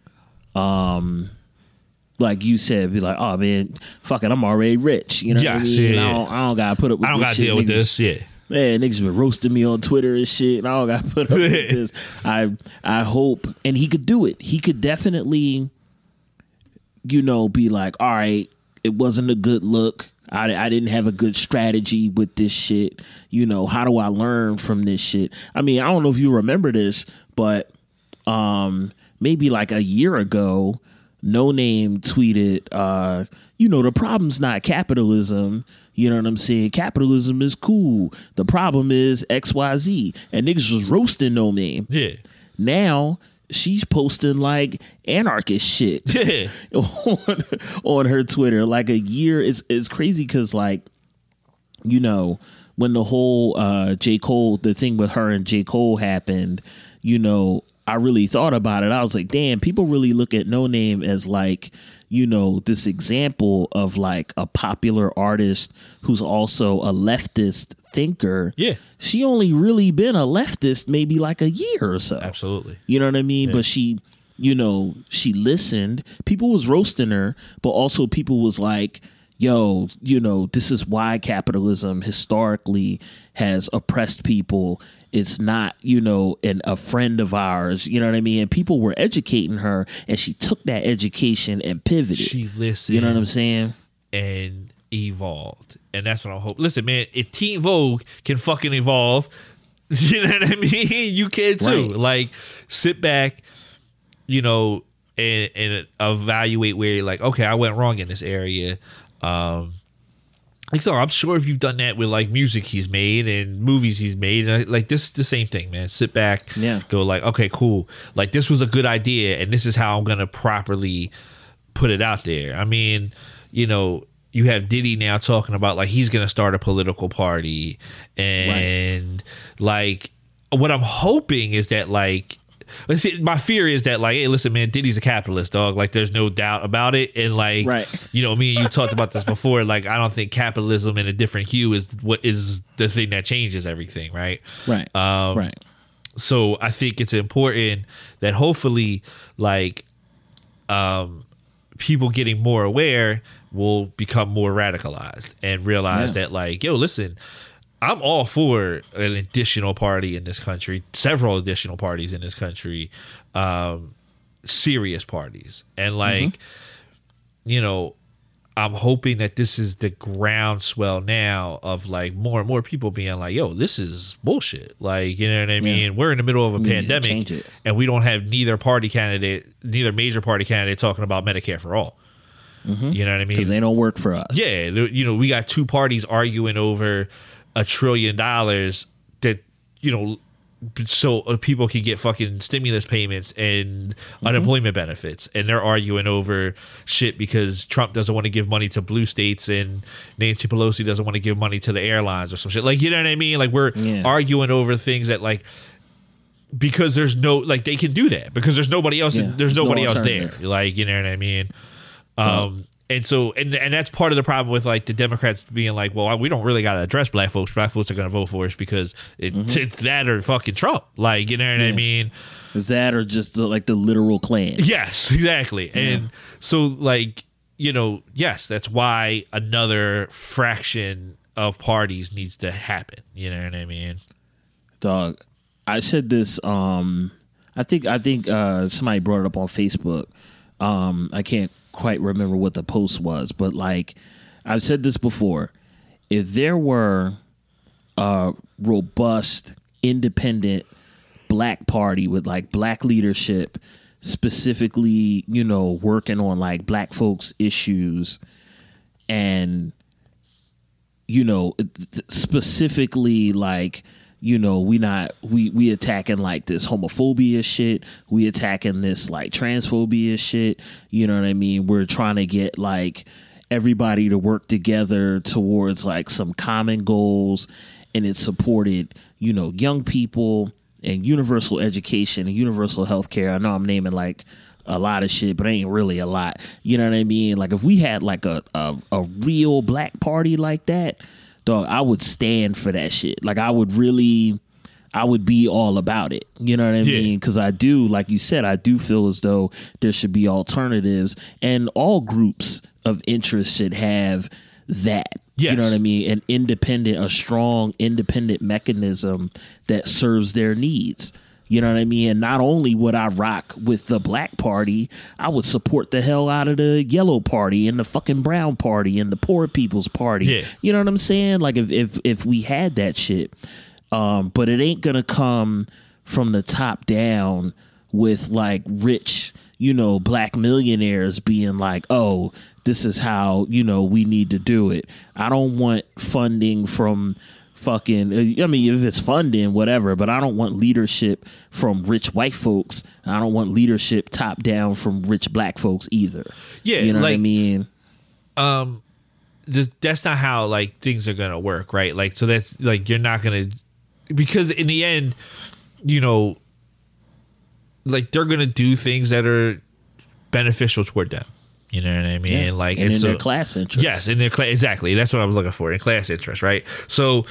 Speaker 3: you said, be like, oh man, fuck it, I'm already rich. You know what I mean?
Speaker 4: Yeah.
Speaker 3: I don't gotta put up with this shit. I don't gotta deal with this. Yeah, niggas been roasting me on Twitter and shit, and I don't gotta put up with this. I hope, and he could do it. He could definitely, you know, be like, all right, it wasn't a good look. I didn't have a good strategy with this shit. You know, how do I learn from this shit? I mean, I don't know if you remember this, but maybe like a year ago, No Name tweeted, you know, the problem's not capitalism. You know what I'm saying? Capitalism is cool. The problem is XYZ. And niggas was roasting No Name.
Speaker 4: Yeah.
Speaker 3: Now she's posting like anarchist shit on her Twitter. Like a year is crazy, because like, you know, when the whole J. Cole, the thing with her and J. Cole happened, you know, I really thought about it. I was like, damn, people really look at No Name as like, you know, this example of like a popular artist who's also a leftist thinker. Yeah. She only really been a leftist maybe like a year or so.
Speaker 4: Absolutely.
Speaker 3: You know what I mean? Yeah. But she, you know, she listened. People was roasting her, but also people was like, yo, you know, this is why capitalism historically has oppressed people. It's not, you know, a friend of ours, you know what I mean? And people were educating her, and she took that education and pivoted.
Speaker 4: She listened.
Speaker 3: You know what I'm saying?
Speaker 4: And evolved. And that's what I hope. Listen, man, if Teen Vogue can fucking evolve, you know what I mean? You can too. Right. Like, sit back and evaluate where you're like, okay, I went wrong in this area. Like, no, I'm sure if you've done that with like music he's made and movies he's made, like this is the same thing, man. Sit back, go like, okay, cool. Like this was a good idea, and this is how I'm gonna properly put it out there. I mean, you have Diddy now talking about like he's gonna start a political party, and like what I'm hoping is that like. My fear is that like, hey, listen, man, Diddy's a capitalist, dog. Like, there's no doubt about it. And like, me and you talked about this before. Like, I don't think capitalism in a different hue is what is the thing that changes everything, right?
Speaker 3: Right.
Speaker 4: So I think it's important that hopefully, like, people getting more aware will become more radicalized and realize that, like, yo, listen. I'm all for an additional party in this country, several additional parties in this country, serious parties. And like, I'm hoping that this is the groundswell now of like more and more people being like, yo, this is bullshit. Like, you know what I mean? We're in the middle of a pandemic and we don't have neither major party candidate talking about Medicare for all. You know what I mean?
Speaker 3: Because they don't work for us.
Speaker 4: Yeah. We got two parties arguing over $1 trillion that, so people can get fucking stimulus payments and unemployment benefits. And they're arguing over shit because Trump doesn't want to give money to blue states and Nancy Pelosi doesn't want to give money to the airlines or some shit. Like, you know what I mean? Like, we're arguing over things that, like, because there's no, like, they can do that because there's nobody else. There's nobody else there. Like, you know what I mean? And so, and that's part of the problem with like the Democrats being like, well, we don't really got to address black folks. Black folks are going to vote for us because it's that or fucking Trump. Like, you know what I mean?
Speaker 3: Is that or just the literal Klan?
Speaker 4: Yes, exactly. And so like, yes, that's why another fraction of parties needs to happen. You know what I mean?
Speaker 3: Dog, I said this, I think somebody brought it up on Facebook. I can't quite remember what the post was, but like I've said this before, if there were a robust, independent black party with like black leadership, specifically, working on like black folks' issues and, specifically like, we attacking like this homophobia shit. We attacking this like transphobia shit. You know what I mean? We're trying to get like everybody to work together towards like some common goals. And it supported, young people and universal education and universal health care. I know I'm naming like a lot of shit, but it ain't really a lot. You know what I mean? Like if we had like a real black party like that, dog, I would stand for that shit. Like I would be all about it. You know what I mean? Because I do, like you said, I do feel as though there should be alternatives and all groups of interest should have that. Yes. You know what I mean? A strong independent mechanism that serves their needs. You know what I mean? And not only would I rock with the black party, I would support the hell out of the yellow party and the fucking brown party and the poor people's party. Yeah. You know what I'm saying? Like if we had that shit. But it ain't gonna come from the top down with like rich, black millionaires being like, oh, this is how, we need to do it. I don't want funding from fucking, I mean, if it's funding, whatever, but I don't want leadership from rich white folks. I don't want leadership top down from rich black folks either.
Speaker 4: Yeah.
Speaker 3: You know what I mean?
Speaker 4: That's not how like things are going to work, right? Like, so that's like, you're not going to, because in the end, like they're going to do things that are beneficial toward them. You know what I mean?
Speaker 3: Yeah.
Speaker 4: Like,
Speaker 3: and in their class interest.
Speaker 4: Yes, in their class. Exactly. That's what I was looking for, in class interest, right? So,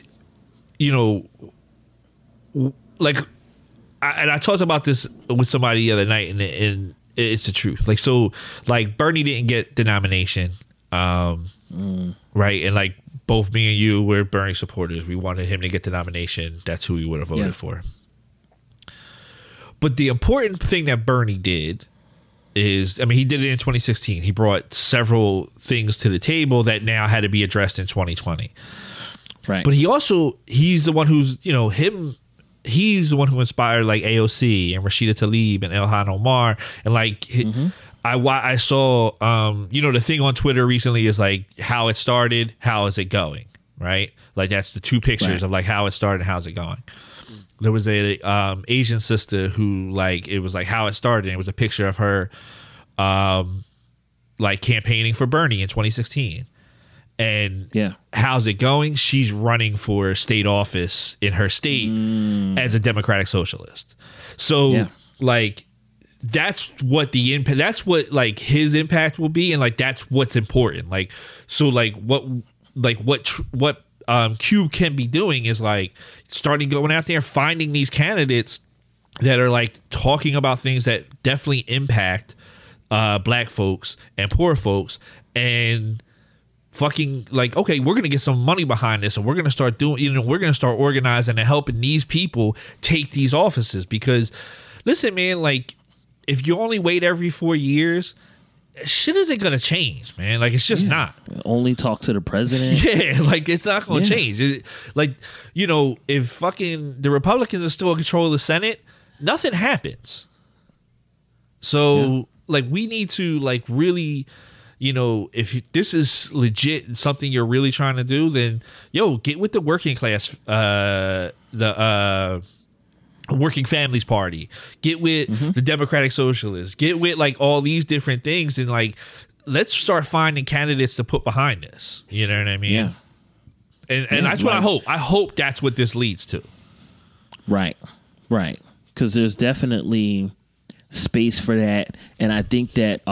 Speaker 4: like, I talked about this with somebody the other night, and it's the truth. Like, so, like, Bernie didn't get the nomination, right? And, like, both me and you were Bernie supporters. We wanted him to get the nomination. That's who we would have voted for. But the important thing that Bernie did is, I mean, he did it in 2016. He brought several things to the table that now had to be addressed in 2020.
Speaker 3: Right.
Speaker 4: But he's the one who's, him he's the one who inspired like AOC and Rashida Tlaib and Ilhan Omar, and like I saw the thing on Twitter recently is like how it started, how is it going, right? Like that's the two pictures of like how it started and how's it going. There was a Asian sister who like it was like how it started, and it was a picture of her like campaigning for Bernie in 2016. And how's it going? She's running for state office in her state as a Democratic Socialist. So like that's what the impact, that's what like his impact will be, and like that's what's important. Like so like what Cube can be doing is like starting going out there finding these candidates that are like talking about things that definitely impact black folks and poor folks, and fucking like, okay, we're gonna get some money behind this, and we're gonna start doing, we're gonna start organizing and helping these people take these offices. Because listen, man, like if you only wait every 4 years, shit isn't gonna change, man. Like it's just not.
Speaker 3: Only talk to the president.
Speaker 4: Yeah, like it's not gonna change. Like if fucking the Republicans are still in control of the Senate, nothing happens. So like we need to like really, if this is legit something you're really trying to do, then get with the working class, the Working Families Party, get with the Democratic Socialists, get with like all these different things, and like let's start finding candidates to put behind this. You know what I mean? Yeah. And that's what I hope. I hope that's what this leads to. Right.
Speaker 3: Because there's definitely space for that, and I think that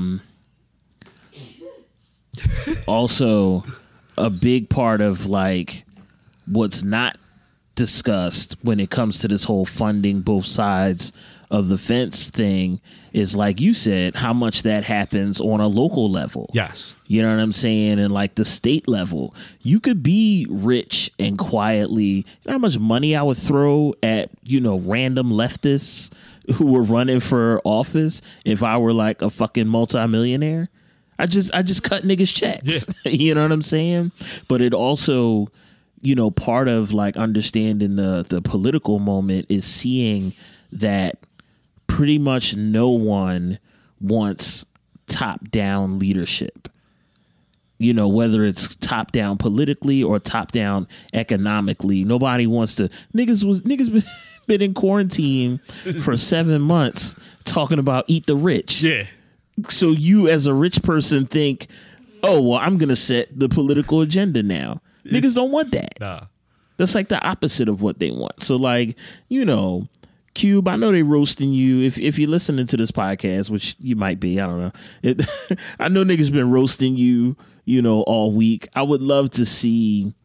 Speaker 3: also a big part of like what's not discussed when it comes to this whole funding both sides of the fence thing is, like you said, how much that happens on a local level.
Speaker 4: Yes.
Speaker 3: You know what I'm saying? And like the state level, you could be rich and quietly, you know how much money I would throw at, random leftists who were running for office if I were like a fucking multimillionaire? I just cut niggas checks. Yeah. You know what I'm saying? But it also, part of like understanding the political moment is seeing that pretty much no one wants top down leadership. Whether it's top down politically or top down economically, nobody wants to. Niggas been in quarantine for 7 months talking about eat the rich.
Speaker 4: Yeah.
Speaker 3: So you as a rich person think, oh, well, I'm going to set the political agenda now. Niggas don't want that.
Speaker 4: Nah.
Speaker 3: That's like the opposite of what they want. So like, Cube, I know they roasting you. If you're listening to this podcast, which you might be, I don't know. I know niggas been roasting you, all week. I would love to see,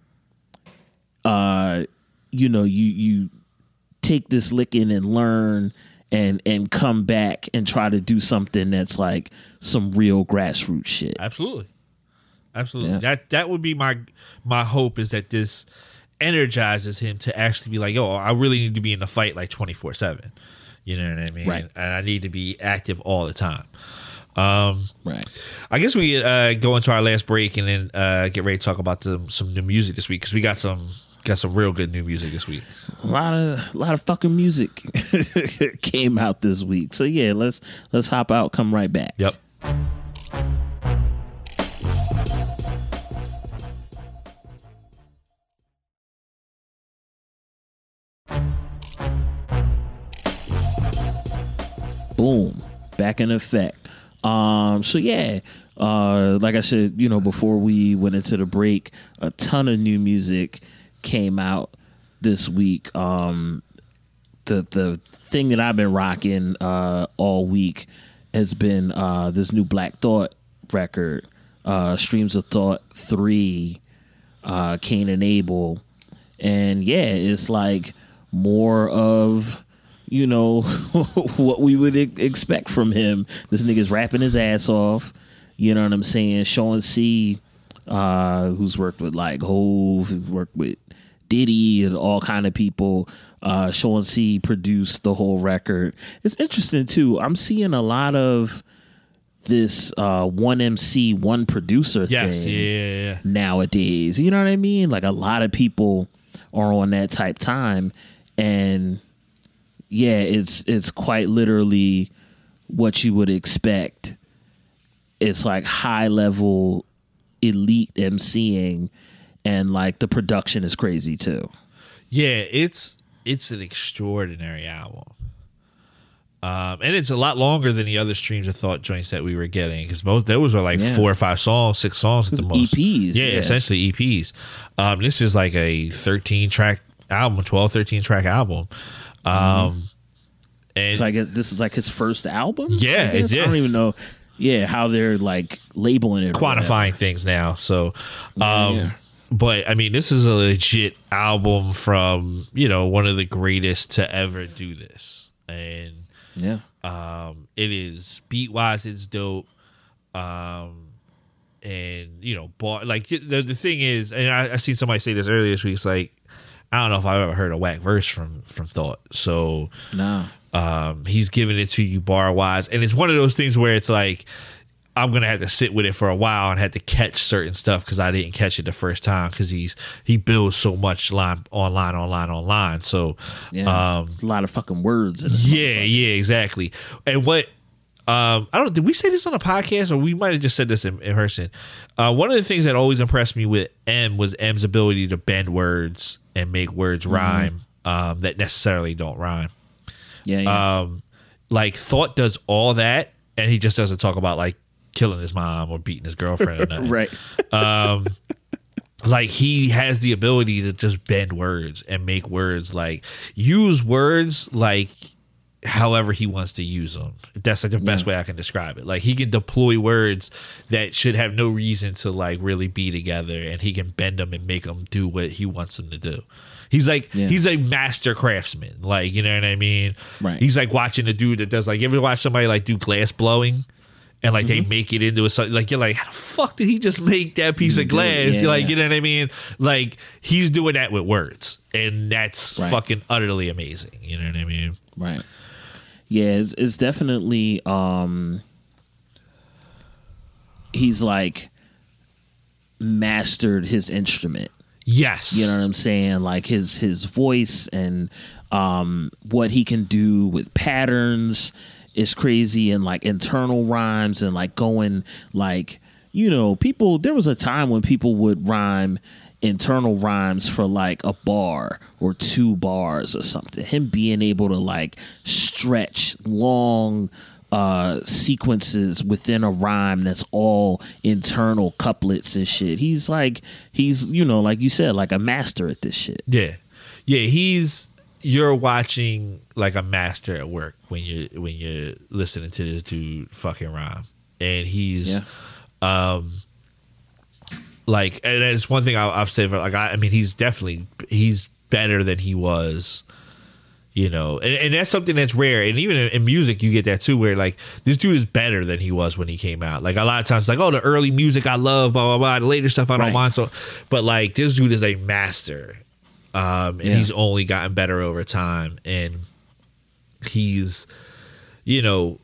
Speaker 3: you take this licking and learn and come back and try to do something that's like some real grassroots shit.
Speaker 4: Absolutely. Yeah. That would be my hope, is that this energizes him to actually be like, yo, I really need to be in the fight like 24/7. You know what I mean?
Speaker 3: Right.
Speaker 4: And I need to be active all the time.
Speaker 3: Right.
Speaker 4: I guess we go into our last break and then get ready to talk about some new music this week, because we got some real good new music this week.
Speaker 3: A lot of fucking music came out this week. So yeah, let's hop out, come right back.
Speaker 4: Yep.
Speaker 3: Boom, back in effect. So yeah, like I said, before we went into the break, a ton of new music came out this week. The thing that I've been rocking all week has been this new Black Thought record, Streams of Thought 3, Cain and Abel. And yeah, it's like more of what we would expect from him. This nigga's rapping his ass off. You know what I'm saying? Sean C, who's worked with like Hove, who's worked with Diddy and all kind of people. Sean C produced the whole record. It's interesting too. I'm seeing a lot of this one MC, one producer thing nowadays. You know what I mean? Like a lot of people are on that type time. and yeah, it's quite literally what you would expect. It's like high level elite MCing, and like the production is crazy too.
Speaker 4: Yeah, it's an extraordinary album. And it's a lot longer than the other Streams of Thought joints that we were getting, because those were like 4 or 5 songs, 6 songs at the most.
Speaker 3: EPs.
Speaker 4: Yeah, essentially EPs. This is like a 13-track album, 13 track album. And
Speaker 3: So I guess this is like his first album.
Speaker 4: Yeah,
Speaker 3: I don't even know. Yeah, how they're like labeling it,
Speaker 4: quantifying things now. So, but I mean, this is a legit album from one of the greatest to ever do this, and it is beat wise, it's dope. And like the thing is, and I seen somebody say this earlier this week. It's like, I don't know if I've ever heard a whack verse from Thought. So
Speaker 3: no.
Speaker 4: He's giving it to you bar wise, and it's one of those things where it's like, I'm gonna have to sit with it for a while and have to catch certain stuff because I didn't catch it the first time, because he builds so much line. So
Speaker 3: a lot of fucking words in this
Speaker 4: exactly. And what I don't, did we say this on a podcast, or we might have just said this in person? One of the things that always impressed me with M was M's ability to bend words and make words rhyme that necessarily don't rhyme. Like Thought does all that, and he just doesn't talk about like killing his mom or beating his girlfriend or nothing.
Speaker 3: Right.
Speaker 4: Like he has the ability to just bend words and make words, like use words like however he wants to use them. That's like the best way I can describe it. Like he can deploy words that should have no reason to like really be together, and he can bend them and make them do what he wants them to do. He's like he's a master craftsman, like, you know what I mean?
Speaker 3: Right.
Speaker 4: He's like watching a dude that does, like, you ever watch somebody like do glass blowing, and like they make it into a, like, you're like, how the fuck did he just make that piece of glass? You're like, you know what I mean? Like he's doing that with words, and that's fucking utterly amazing. You know what I mean?
Speaker 3: Right. Yeah, it's definitely he's like mastered his instrument.
Speaker 4: Yes.
Speaker 3: You know what I'm saying? Like his voice and what he can do with patterns is crazy, and like internal rhymes, and like going like, people, there was a time when people would rhyme internal rhymes for like a bar or 2 bars or something. Him being able to like stretch long sequences within a rhyme that's all internal couplets and shit. He's like like you said, like a master at this shit.
Speaker 4: Yeah. You're watching like a master at work when you're listening to this dude fucking rhyme, and he's like, and it's one thing I've said, like, I mean, he's better than he was, and that's something that's rare. And even in music, you get that too, where like this dude is better than he was when he came out. Like a lot of times, like, oh, the early music I love, blah blah blah. The later stuff I don't mind. So, but like this dude is a master, and he's only gotten better over time. And he's, you're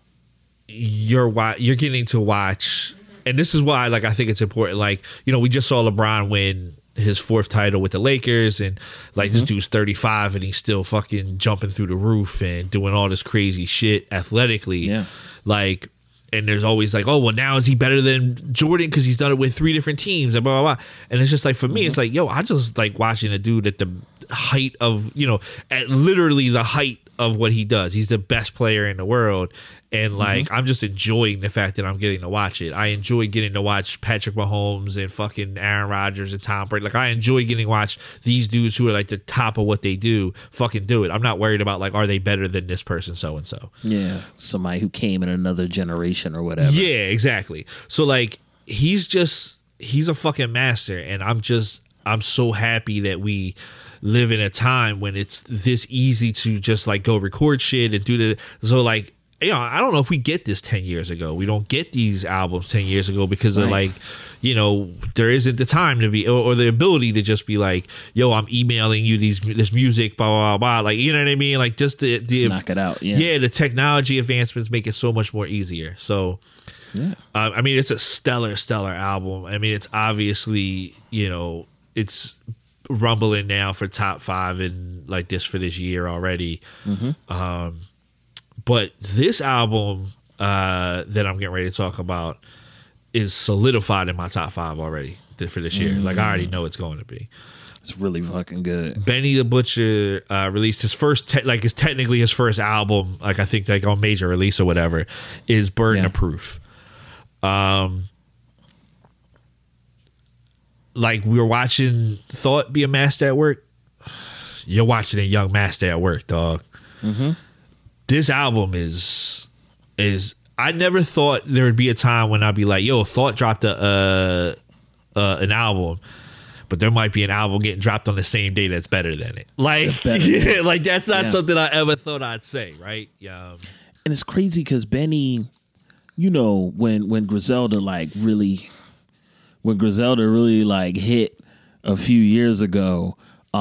Speaker 4: getting to watch. And this is why, like, I think it's important. Like, we just saw LeBron win his 4th title with the Lakers, and like this dude's 35 and he's still fucking jumping through the roof and doing all this crazy shit athletically. Yeah. Like, and there's always like, oh, well, now is he better than Jordan because he's done it with 3 different teams and blah blah blah. And it's just like, for me, it's like, yo, I just like watching a dude at the height of, at literally the height of what he does. He's the best player in the world, and like I'm just enjoying the fact that I'm getting to watch it. I enjoy getting to watch Patrick Mahomes and fucking Aaron Rodgers and Tom Brady. Like I enjoy getting to watch these dudes who are like the top of what they do fucking do it. I'm not worried about like, are they better than this person so and so.
Speaker 3: Yeah, somebody who came in another generation or whatever.
Speaker 4: Yeah, exactly. So like he's a fucking master, and I'm so happy that we live in a time when it's this easy to just like go record shit and do the. So like, I don't know if we get this 10 years ago. We don't get these albums 10 years ago because of like, there isn't the time to be, or the ability to just be like, yo, I'm emailing you this music, blah, blah, blah. Like, you know what I mean? Like just
Speaker 3: just knock it out.
Speaker 4: Yeah. The technology advancements make it so much more easier. So, I mean, it's a stellar album. I mean, it's obviously, it's rumbling now for top 5 and like this for this year already. But this album that I'm getting ready to talk about is solidified in my top 5 already for this year. Like I already know it's going to be.
Speaker 3: It's really fucking good.
Speaker 4: Benny the Butcher released his first, it's technically his first album, like I think like on major release or whatever, is Burden of Proof. Like we were watching Thought be a master at work. You're watching a young master at work, dog. This album is I never thought there would be a time when I'd be like, yo, Thought dropped an album, but there might be an album getting dropped on the same day that's better than it. Like, like that's not something I ever thought I'd say, right? Yeah.
Speaker 3: And it's crazy because Benny, you know, when Griselda really like hit a few years ago,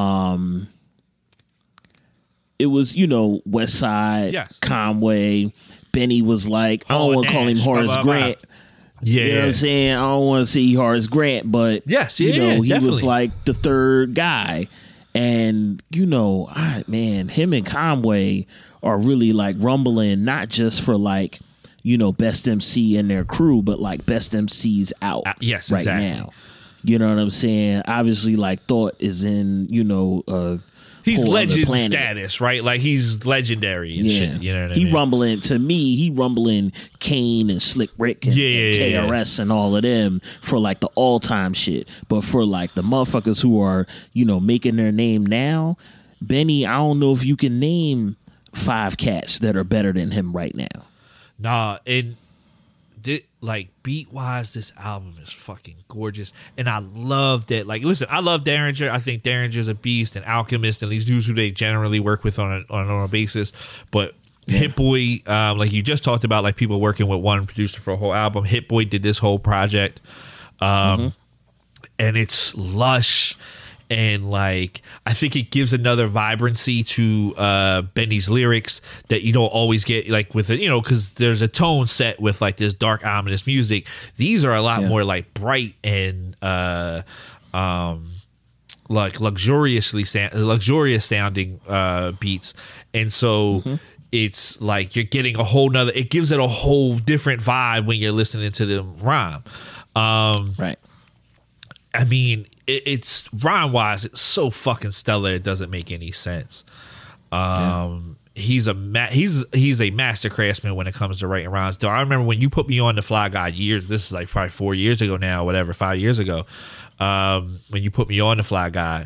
Speaker 3: it was, you know, West Side, Conway. Benny was like, I don't want to call him Horace Grant.
Speaker 4: Yeah,
Speaker 3: you know what I'm saying? I don't want to see Horace Grant, but you know, he was like the third guy. And, you know, man, him and Conway are really like rumbling, not just for like, you know, best MC and their crew, but like best MCs out right now. You know what I'm saying? Obviously, like Thought is in, you know,
Speaker 4: he's legend status, right? Like he's legendary and shit. You know what I mean? He rumbling Kane and Slick Rick and KRS and all of them for like the all time shit. But for like the motherfuckers who are, you know, making their name now, Benny, I don't know if you can name 5 cats that are better than him right now. Nah, and like beat wise, this album is fucking gorgeous, and I love that. Like, listen, I love Derringer. I think Derringer's a beast, and Alchemist, and these dudes who they generally work with on a basis. But Hit Boy, like you just talked about, like people working with one producer for a whole album. Hit Boy did this whole project, and it's lush. And like, I think it gives another vibrancy to Benny's lyrics that you don't always get, like with it, you know, because there's a tone set with like this dark, ominous music. These are a lot more like bright and like luxurious sounding beats, and so it's like you're getting a whole nother. It gives it a whole different vibe when you're listening to them rhyme. Right. I mean, it's rhyme wise, it's so fucking stellar. It doesn't make any sense. He's a master craftsman when it comes to writing rhymes. Though I remember when you put me on the Fly God years. This is like probably 4 years ago now, whatever, 5 years ago. When you put me on the Fly God,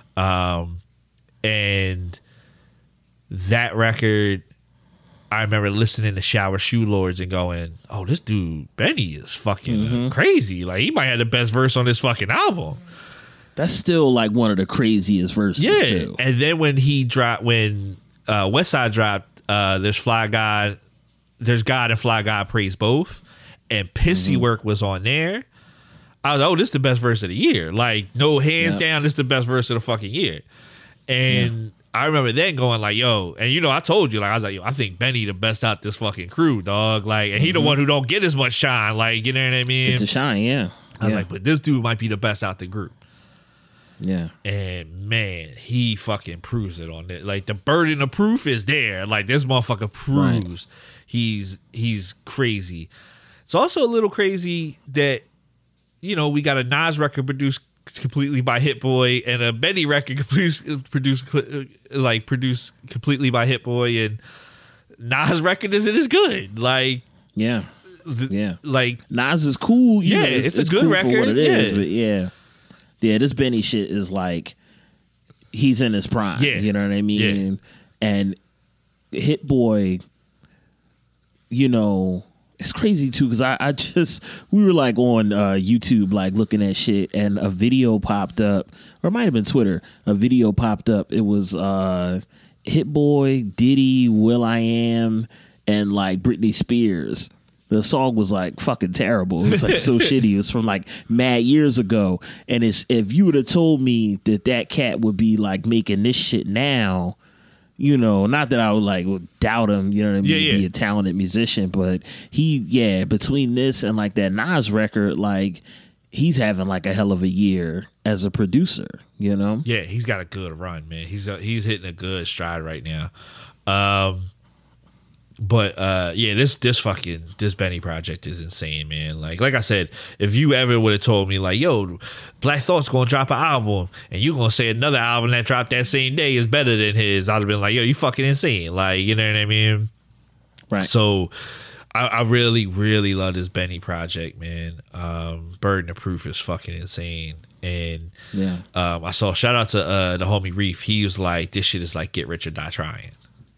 Speaker 4: and that record, I remember listening to Shower Shoe Lords and going, "Oh, this dude Benny is fucking crazy. Like he might have the best verse on this fucking album."
Speaker 3: That's still like one of the craziest verses too.
Speaker 4: And then when Westside dropped, there's God and Fly God Praise Both, and Pissy Work was on there. I was like, oh, this is the best verse of the year. Like, no, hands down, this is the best verse of the fucking year. And I remember then going like, yo, and you know, I told you, like, I was like, yo, I think Benny the best out this fucking crew, dog. Like, and he the one who don't get as much shine. Like, you know what I mean?
Speaker 3: Get to shine,
Speaker 4: I was like, but this dude might be the best out the group.
Speaker 3: Yeah.
Speaker 4: And man, he fucking proves it on it. Like the burden of proof is there. Like this motherfucker proves he's crazy. It's also a little crazy that, you know, we got a Nas record produced completely by Hit Boy and a Benny record produced completely by Hit Boy, and Nas record isn't as good. Like
Speaker 3: like Nas is cool.
Speaker 4: You know, it's a good
Speaker 3: cool
Speaker 4: record.
Speaker 3: For what it is, but this Benny shit is like he's in his prime. Yeah. You know what I mean? And Hit Boy, you know, it's crazy too because we were like on YouTube like looking at shit, and a video popped up, or it might have been Twitter. A video popped up. It was Hit Boy, Diddy, will.i.am, and like Britney Spears. The song was like fucking terrible. It was like so shitty. It was from like mad years ago. And if you would have told me that cat would be like making this shit now, you know, not that I would doubt him, you know what I mean, be a talented musician, but between this and like that Nas record, like he's having like a hell of a year as a producer, you know?
Speaker 4: Yeah, he's got a good run, man. He's hitting a good stride right now. But this Benny project is insane, man. Like I said, if you ever would have told me like, yo, Black Thought's gonna drop an album and you gonna say another album that dropped that same day is better than his, I'd have been like, yo, you fucking insane. Like, you know what I mean?
Speaker 3: Right.
Speaker 4: So I really, really love this Benny project, man. Burden of Proof is fucking insane. And
Speaker 3: Yeah.
Speaker 4: I saw, shout out to the homie Reef. He was like, this shit is like Get Rich or Die Trying.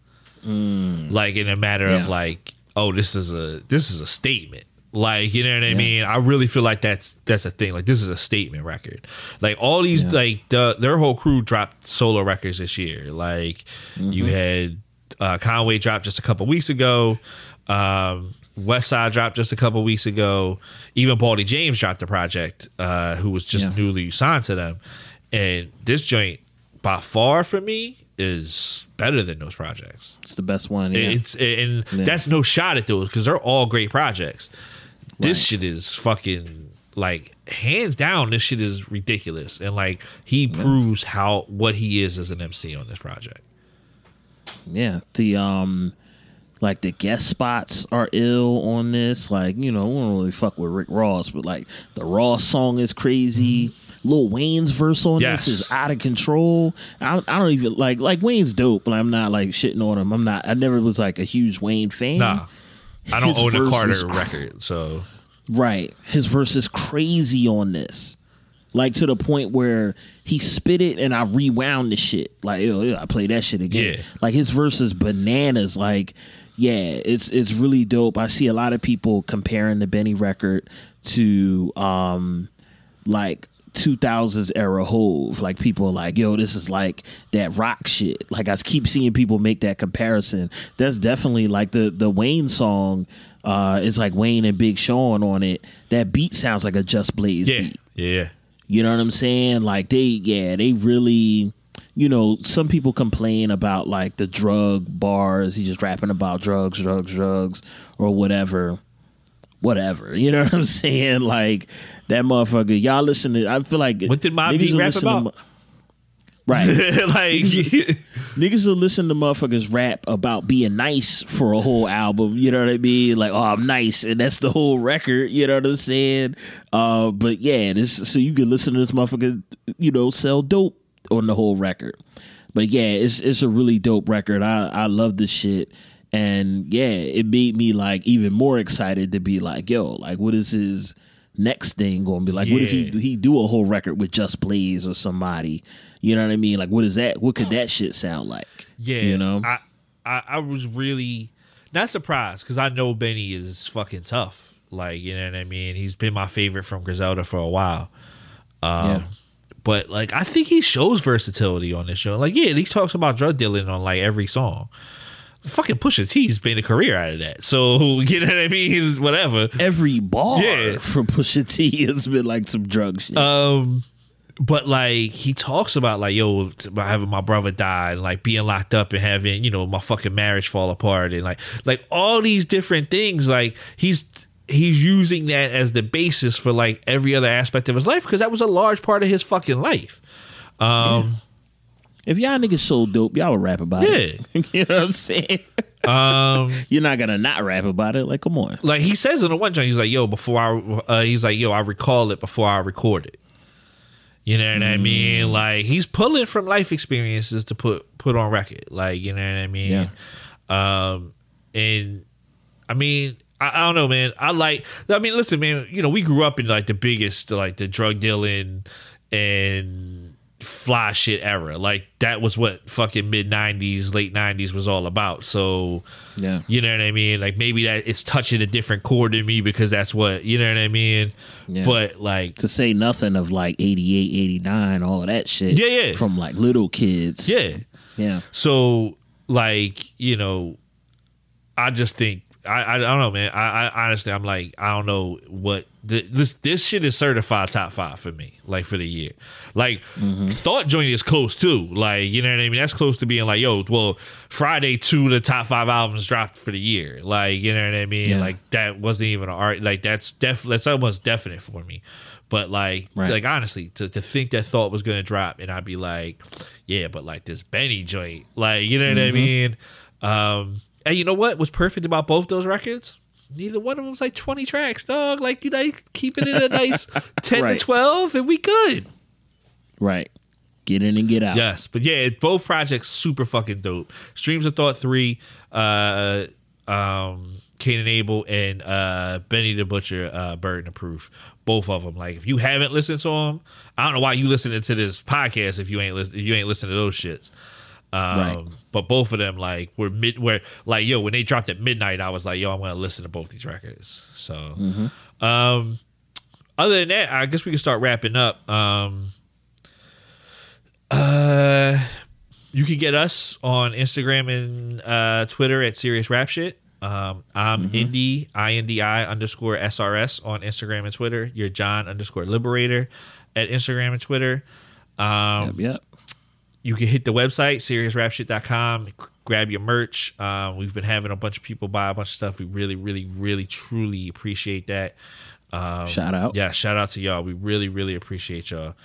Speaker 4: Like in a matter of like, oh, this is a statement. Like, you know what I mean? I really feel like that's a thing. Like, this is a statement record. Like all these like their whole crew dropped solo records this year. Like you had Conway dropped just a couple weeks ago. Westside dropped just a couple weeks ago. Even Baldy James dropped a project, who was just newly signed to them. And this joint, by far for me, is better than those projects.
Speaker 3: It's the best one. Yeah.
Speaker 4: That's no shot at those because they're all great projects. This shit is fucking like hands down. This shit is ridiculous, and like he proves what he is as an MC on this project.
Speaker 3: Yeah, the like the guest spots are ill on this. Like, you know, we don't really fuck with Rick Ross, but like the Ross song is crazy. Lil Wayne's verse on this is out of control. I don't even like Wayne's dope, but I'm not like shitting on him. I never was like a huge Wayne fan.
Speaker 4: Nah, I don't
Speaker 3: His
Speaker 4: own a
Speaker 3: verse
Speaker 4: Carter record, so
Speaker 3: right. His verse is crazy on this. Like to the point where he spit it and I rewound the shit. Like, yo, I play that shit again.
Speaker 4: Yeah.
Speaker 3: Like his verse is bananas. Like, yeah, it's really dope. I see a lot of people comparing the Benny record to like 2000s era Hove. Like people are like, yo, this is like that rock shit. Like I keep seeing people make that comparison. That's definitely like the Wayne song is like Wayne and Big Sean on it. That beat sounds like a Just Blaze beat.
Speaker 4: Yeah.
Speaker 3: You know what I'm saying? Like they really, you know, some people complain about like the drug bars. He's just rapping about drugs, or whatever. You know what I'm saying? Like that motherfucker. Y'all listen to. I feel like
Speaker 4: what did Mobb Deep rap about?
Speaker 3: Right.
Speaker 4: Like
Speaker 3: niggas will listen to motherfuckers rap about being nice for a whole album. You know what I mean? Like, oh, I'm nice, and that's the whole record. You know what I'm saying? But yeah, so you can listen to this motherfucker, you know, sell dope on the whole record. But yeah, it's a really dope record. I love this shit. And yeah, it made me like even more excited to be like, yo, like what is his next thing going to be like? What if he do a whole record with Just Blaze or somebody? You know what I mean? Like what is that? What could that shit sound like?
Speaker 4: Yeah,
Speaker 3: you know.
Speaker 4: I was really not surprised because I know Benny is fucking tough. Like, you know what I mean? He's been my favorite from Griselda for a while. But like I think he shows versatility on this show. Like, yeah, he talks about drug dealing on like every song. Fucking Pusha T's made a career out of that. So, you know what I mean? Whatever.
Speaker 3: Every bar from Pusha T has been like some drug shit.
Speaker 4: But like he talks about like, yo, having my brother die and like being locked up and having, you know, my fucking marriage fall apart and like all these different things. Like he's using that as the basis for like every other aspect of his life because that was a large part of his fucking life.
Speaker 3: If y'all niggas so dope, y'all would rap about it. You know what I'm saying? You're not gonna not rap about it. Like, come on.
Speaker 4: Like he says in the one joint, he's like, yo, I recall it before I record it. You know what I mean? Like he's pulling from life experiences to put on record. Like, you know what I mean?
Speaker 3: Yeah.
Speaker 4: And I mean, I don't know, man. Listen, man, you know, we grew up in like the biggest, like the drug dealing and fly shit era. Like that was what fucking mid 90s, late 90s was all about. So
Speaker 3: yeah,
Speaker 4: you know what I mean? Like maybe that it's touching a different chord than me because that's what, you know what I mean?
Speaker 3: Yeah.
Speaker 4: But like
Speaker 3: to say nothing of like 88, 89, all of that shit.
Speaker 4: Yeah.
Speaker 3: From like little kids.
Speaker 4: Yeah.
Speaker 3: Yeah.
Speaker 4: So like, you know, I just think I don't know, man. I honestly, I'm like, I don't know what this shit is certified top 5 for me, like for the year. Like Thought Joint is close too. Like, you know what I mean? That's close to being like, yo, well, Friday 2 of the top 5 albums dropped for the year. Like, you know what I mean?
Speaker 3: Yeah.
Speaker 4: Like that wasn't even an art. Like that's almost definite for me. But like, like honestly, to think that Thought was gonna drop, and I'd be like, yeah, but like this Benny joint, like, you know what I mean? And you know what was perfect about both those records? Neither one of them was like 20 tracks, dog. Like, you know, keeping it a nice 10 to 12, and we good.
Speaker 3: Right. Get in and get out.
Speaker 4: Yes, but yeah, both projects super fucking dope. Streams of Thought 3, Cain and Abel, and Benny the Butcher, Burden of Proof. Both of them. Like, if you haven't listened to them, I don't know why you listening to this podcast if you ain't listening to those shits.
Speaker 3: Right.
Speaker 4: But both of them like were like, yo, when they dropped at midnight, I was like, yo, I'm gonna listen to both these records. So other than that, I guess we can start wrapping up. You can get us on Instagram and Twitter at Serious Rap Shit. I'm Indy INDI_SRS on Instagram and Twitter. You're John_Liberator at Instagram and Twitter.
Speaker 3: Yep.
Speaker 4: You can hit the website, seriousrapshit.com, grab your merch. We've been having a bunch of people buy a bunch of stuff. We really, really, really, truly appreciate that.
Speaker 3: Shout out.
Speaker 4: Yeah, shout out to y'all. We really, really appreciate y'all.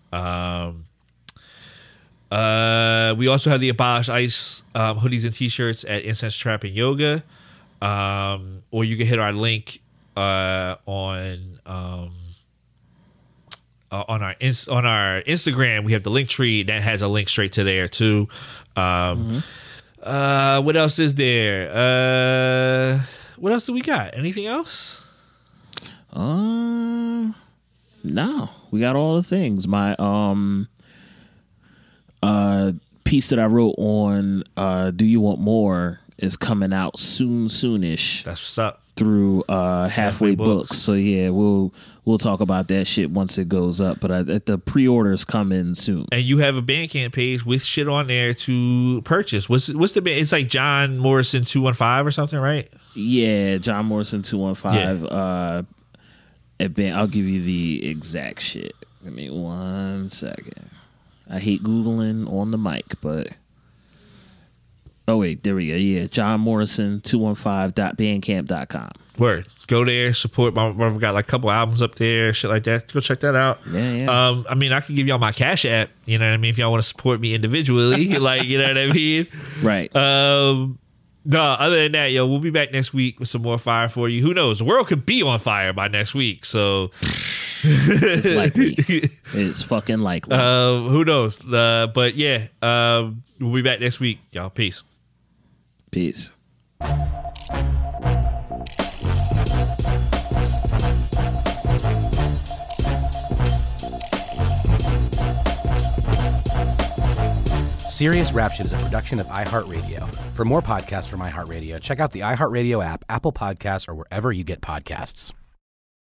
Speaker 4: We also have the Abolish Ice hoodies and t-shirts at Incense Trap and Yoga. Or you can hit our link on our Instagram. We have the link tree that has a link straight to there too. What else is there? What else do we got? Anything else?
Speaker 3: No, we got all the things. My piece that I wrote on Do You Want More is coming out soonish.
Speaker 4: That's what's up.
Speaker 3: Through Halfway Books. So yeah, we'll talk about that shit once it goes up. But the pre-orders come in soon. And
Speaker 4: you have a Bandcamp page with shit on there to purchase. What's the band? It's like John Morrison 215 or something, right?
Speaker 3: Yeah, John Morrison 215.
Speaker 4: Yeah.
Speaker 3: I'll give you the exact shit. Give me 1 second. I hate Googling on the mic, but oh wait, there we go. Yeah, John Morrison 215.bandcamp.com.
Speaker 4: Word. Go there, support. My brother got like a couple albums up there, shit like that. Go check that out.
Speaker 3: Yeah.
Speaker 4: I mean, I can give y'all my Cash App. You know what I mean? If y'all want to support me individually, like, you know what I mean?
Speaker 3: Right.
Speaker 4: No, other than that, yo, we'll be back next week with some more fire for you. Who knows? The world could be on fire by next week. So
Speaker 3: it's likely. It's fucking likely.
Speaker 4: Who knows? But yeah, we'll be back next week. Y'all, peace.
Speaker 3: Peace.
Speaker 1: Serious Rap Shit is a production of iHeartRadio. For more podcasts from iHeartRadio, check out the iHeartRadio app, Apple Podcasts, or wherever you get podcasts.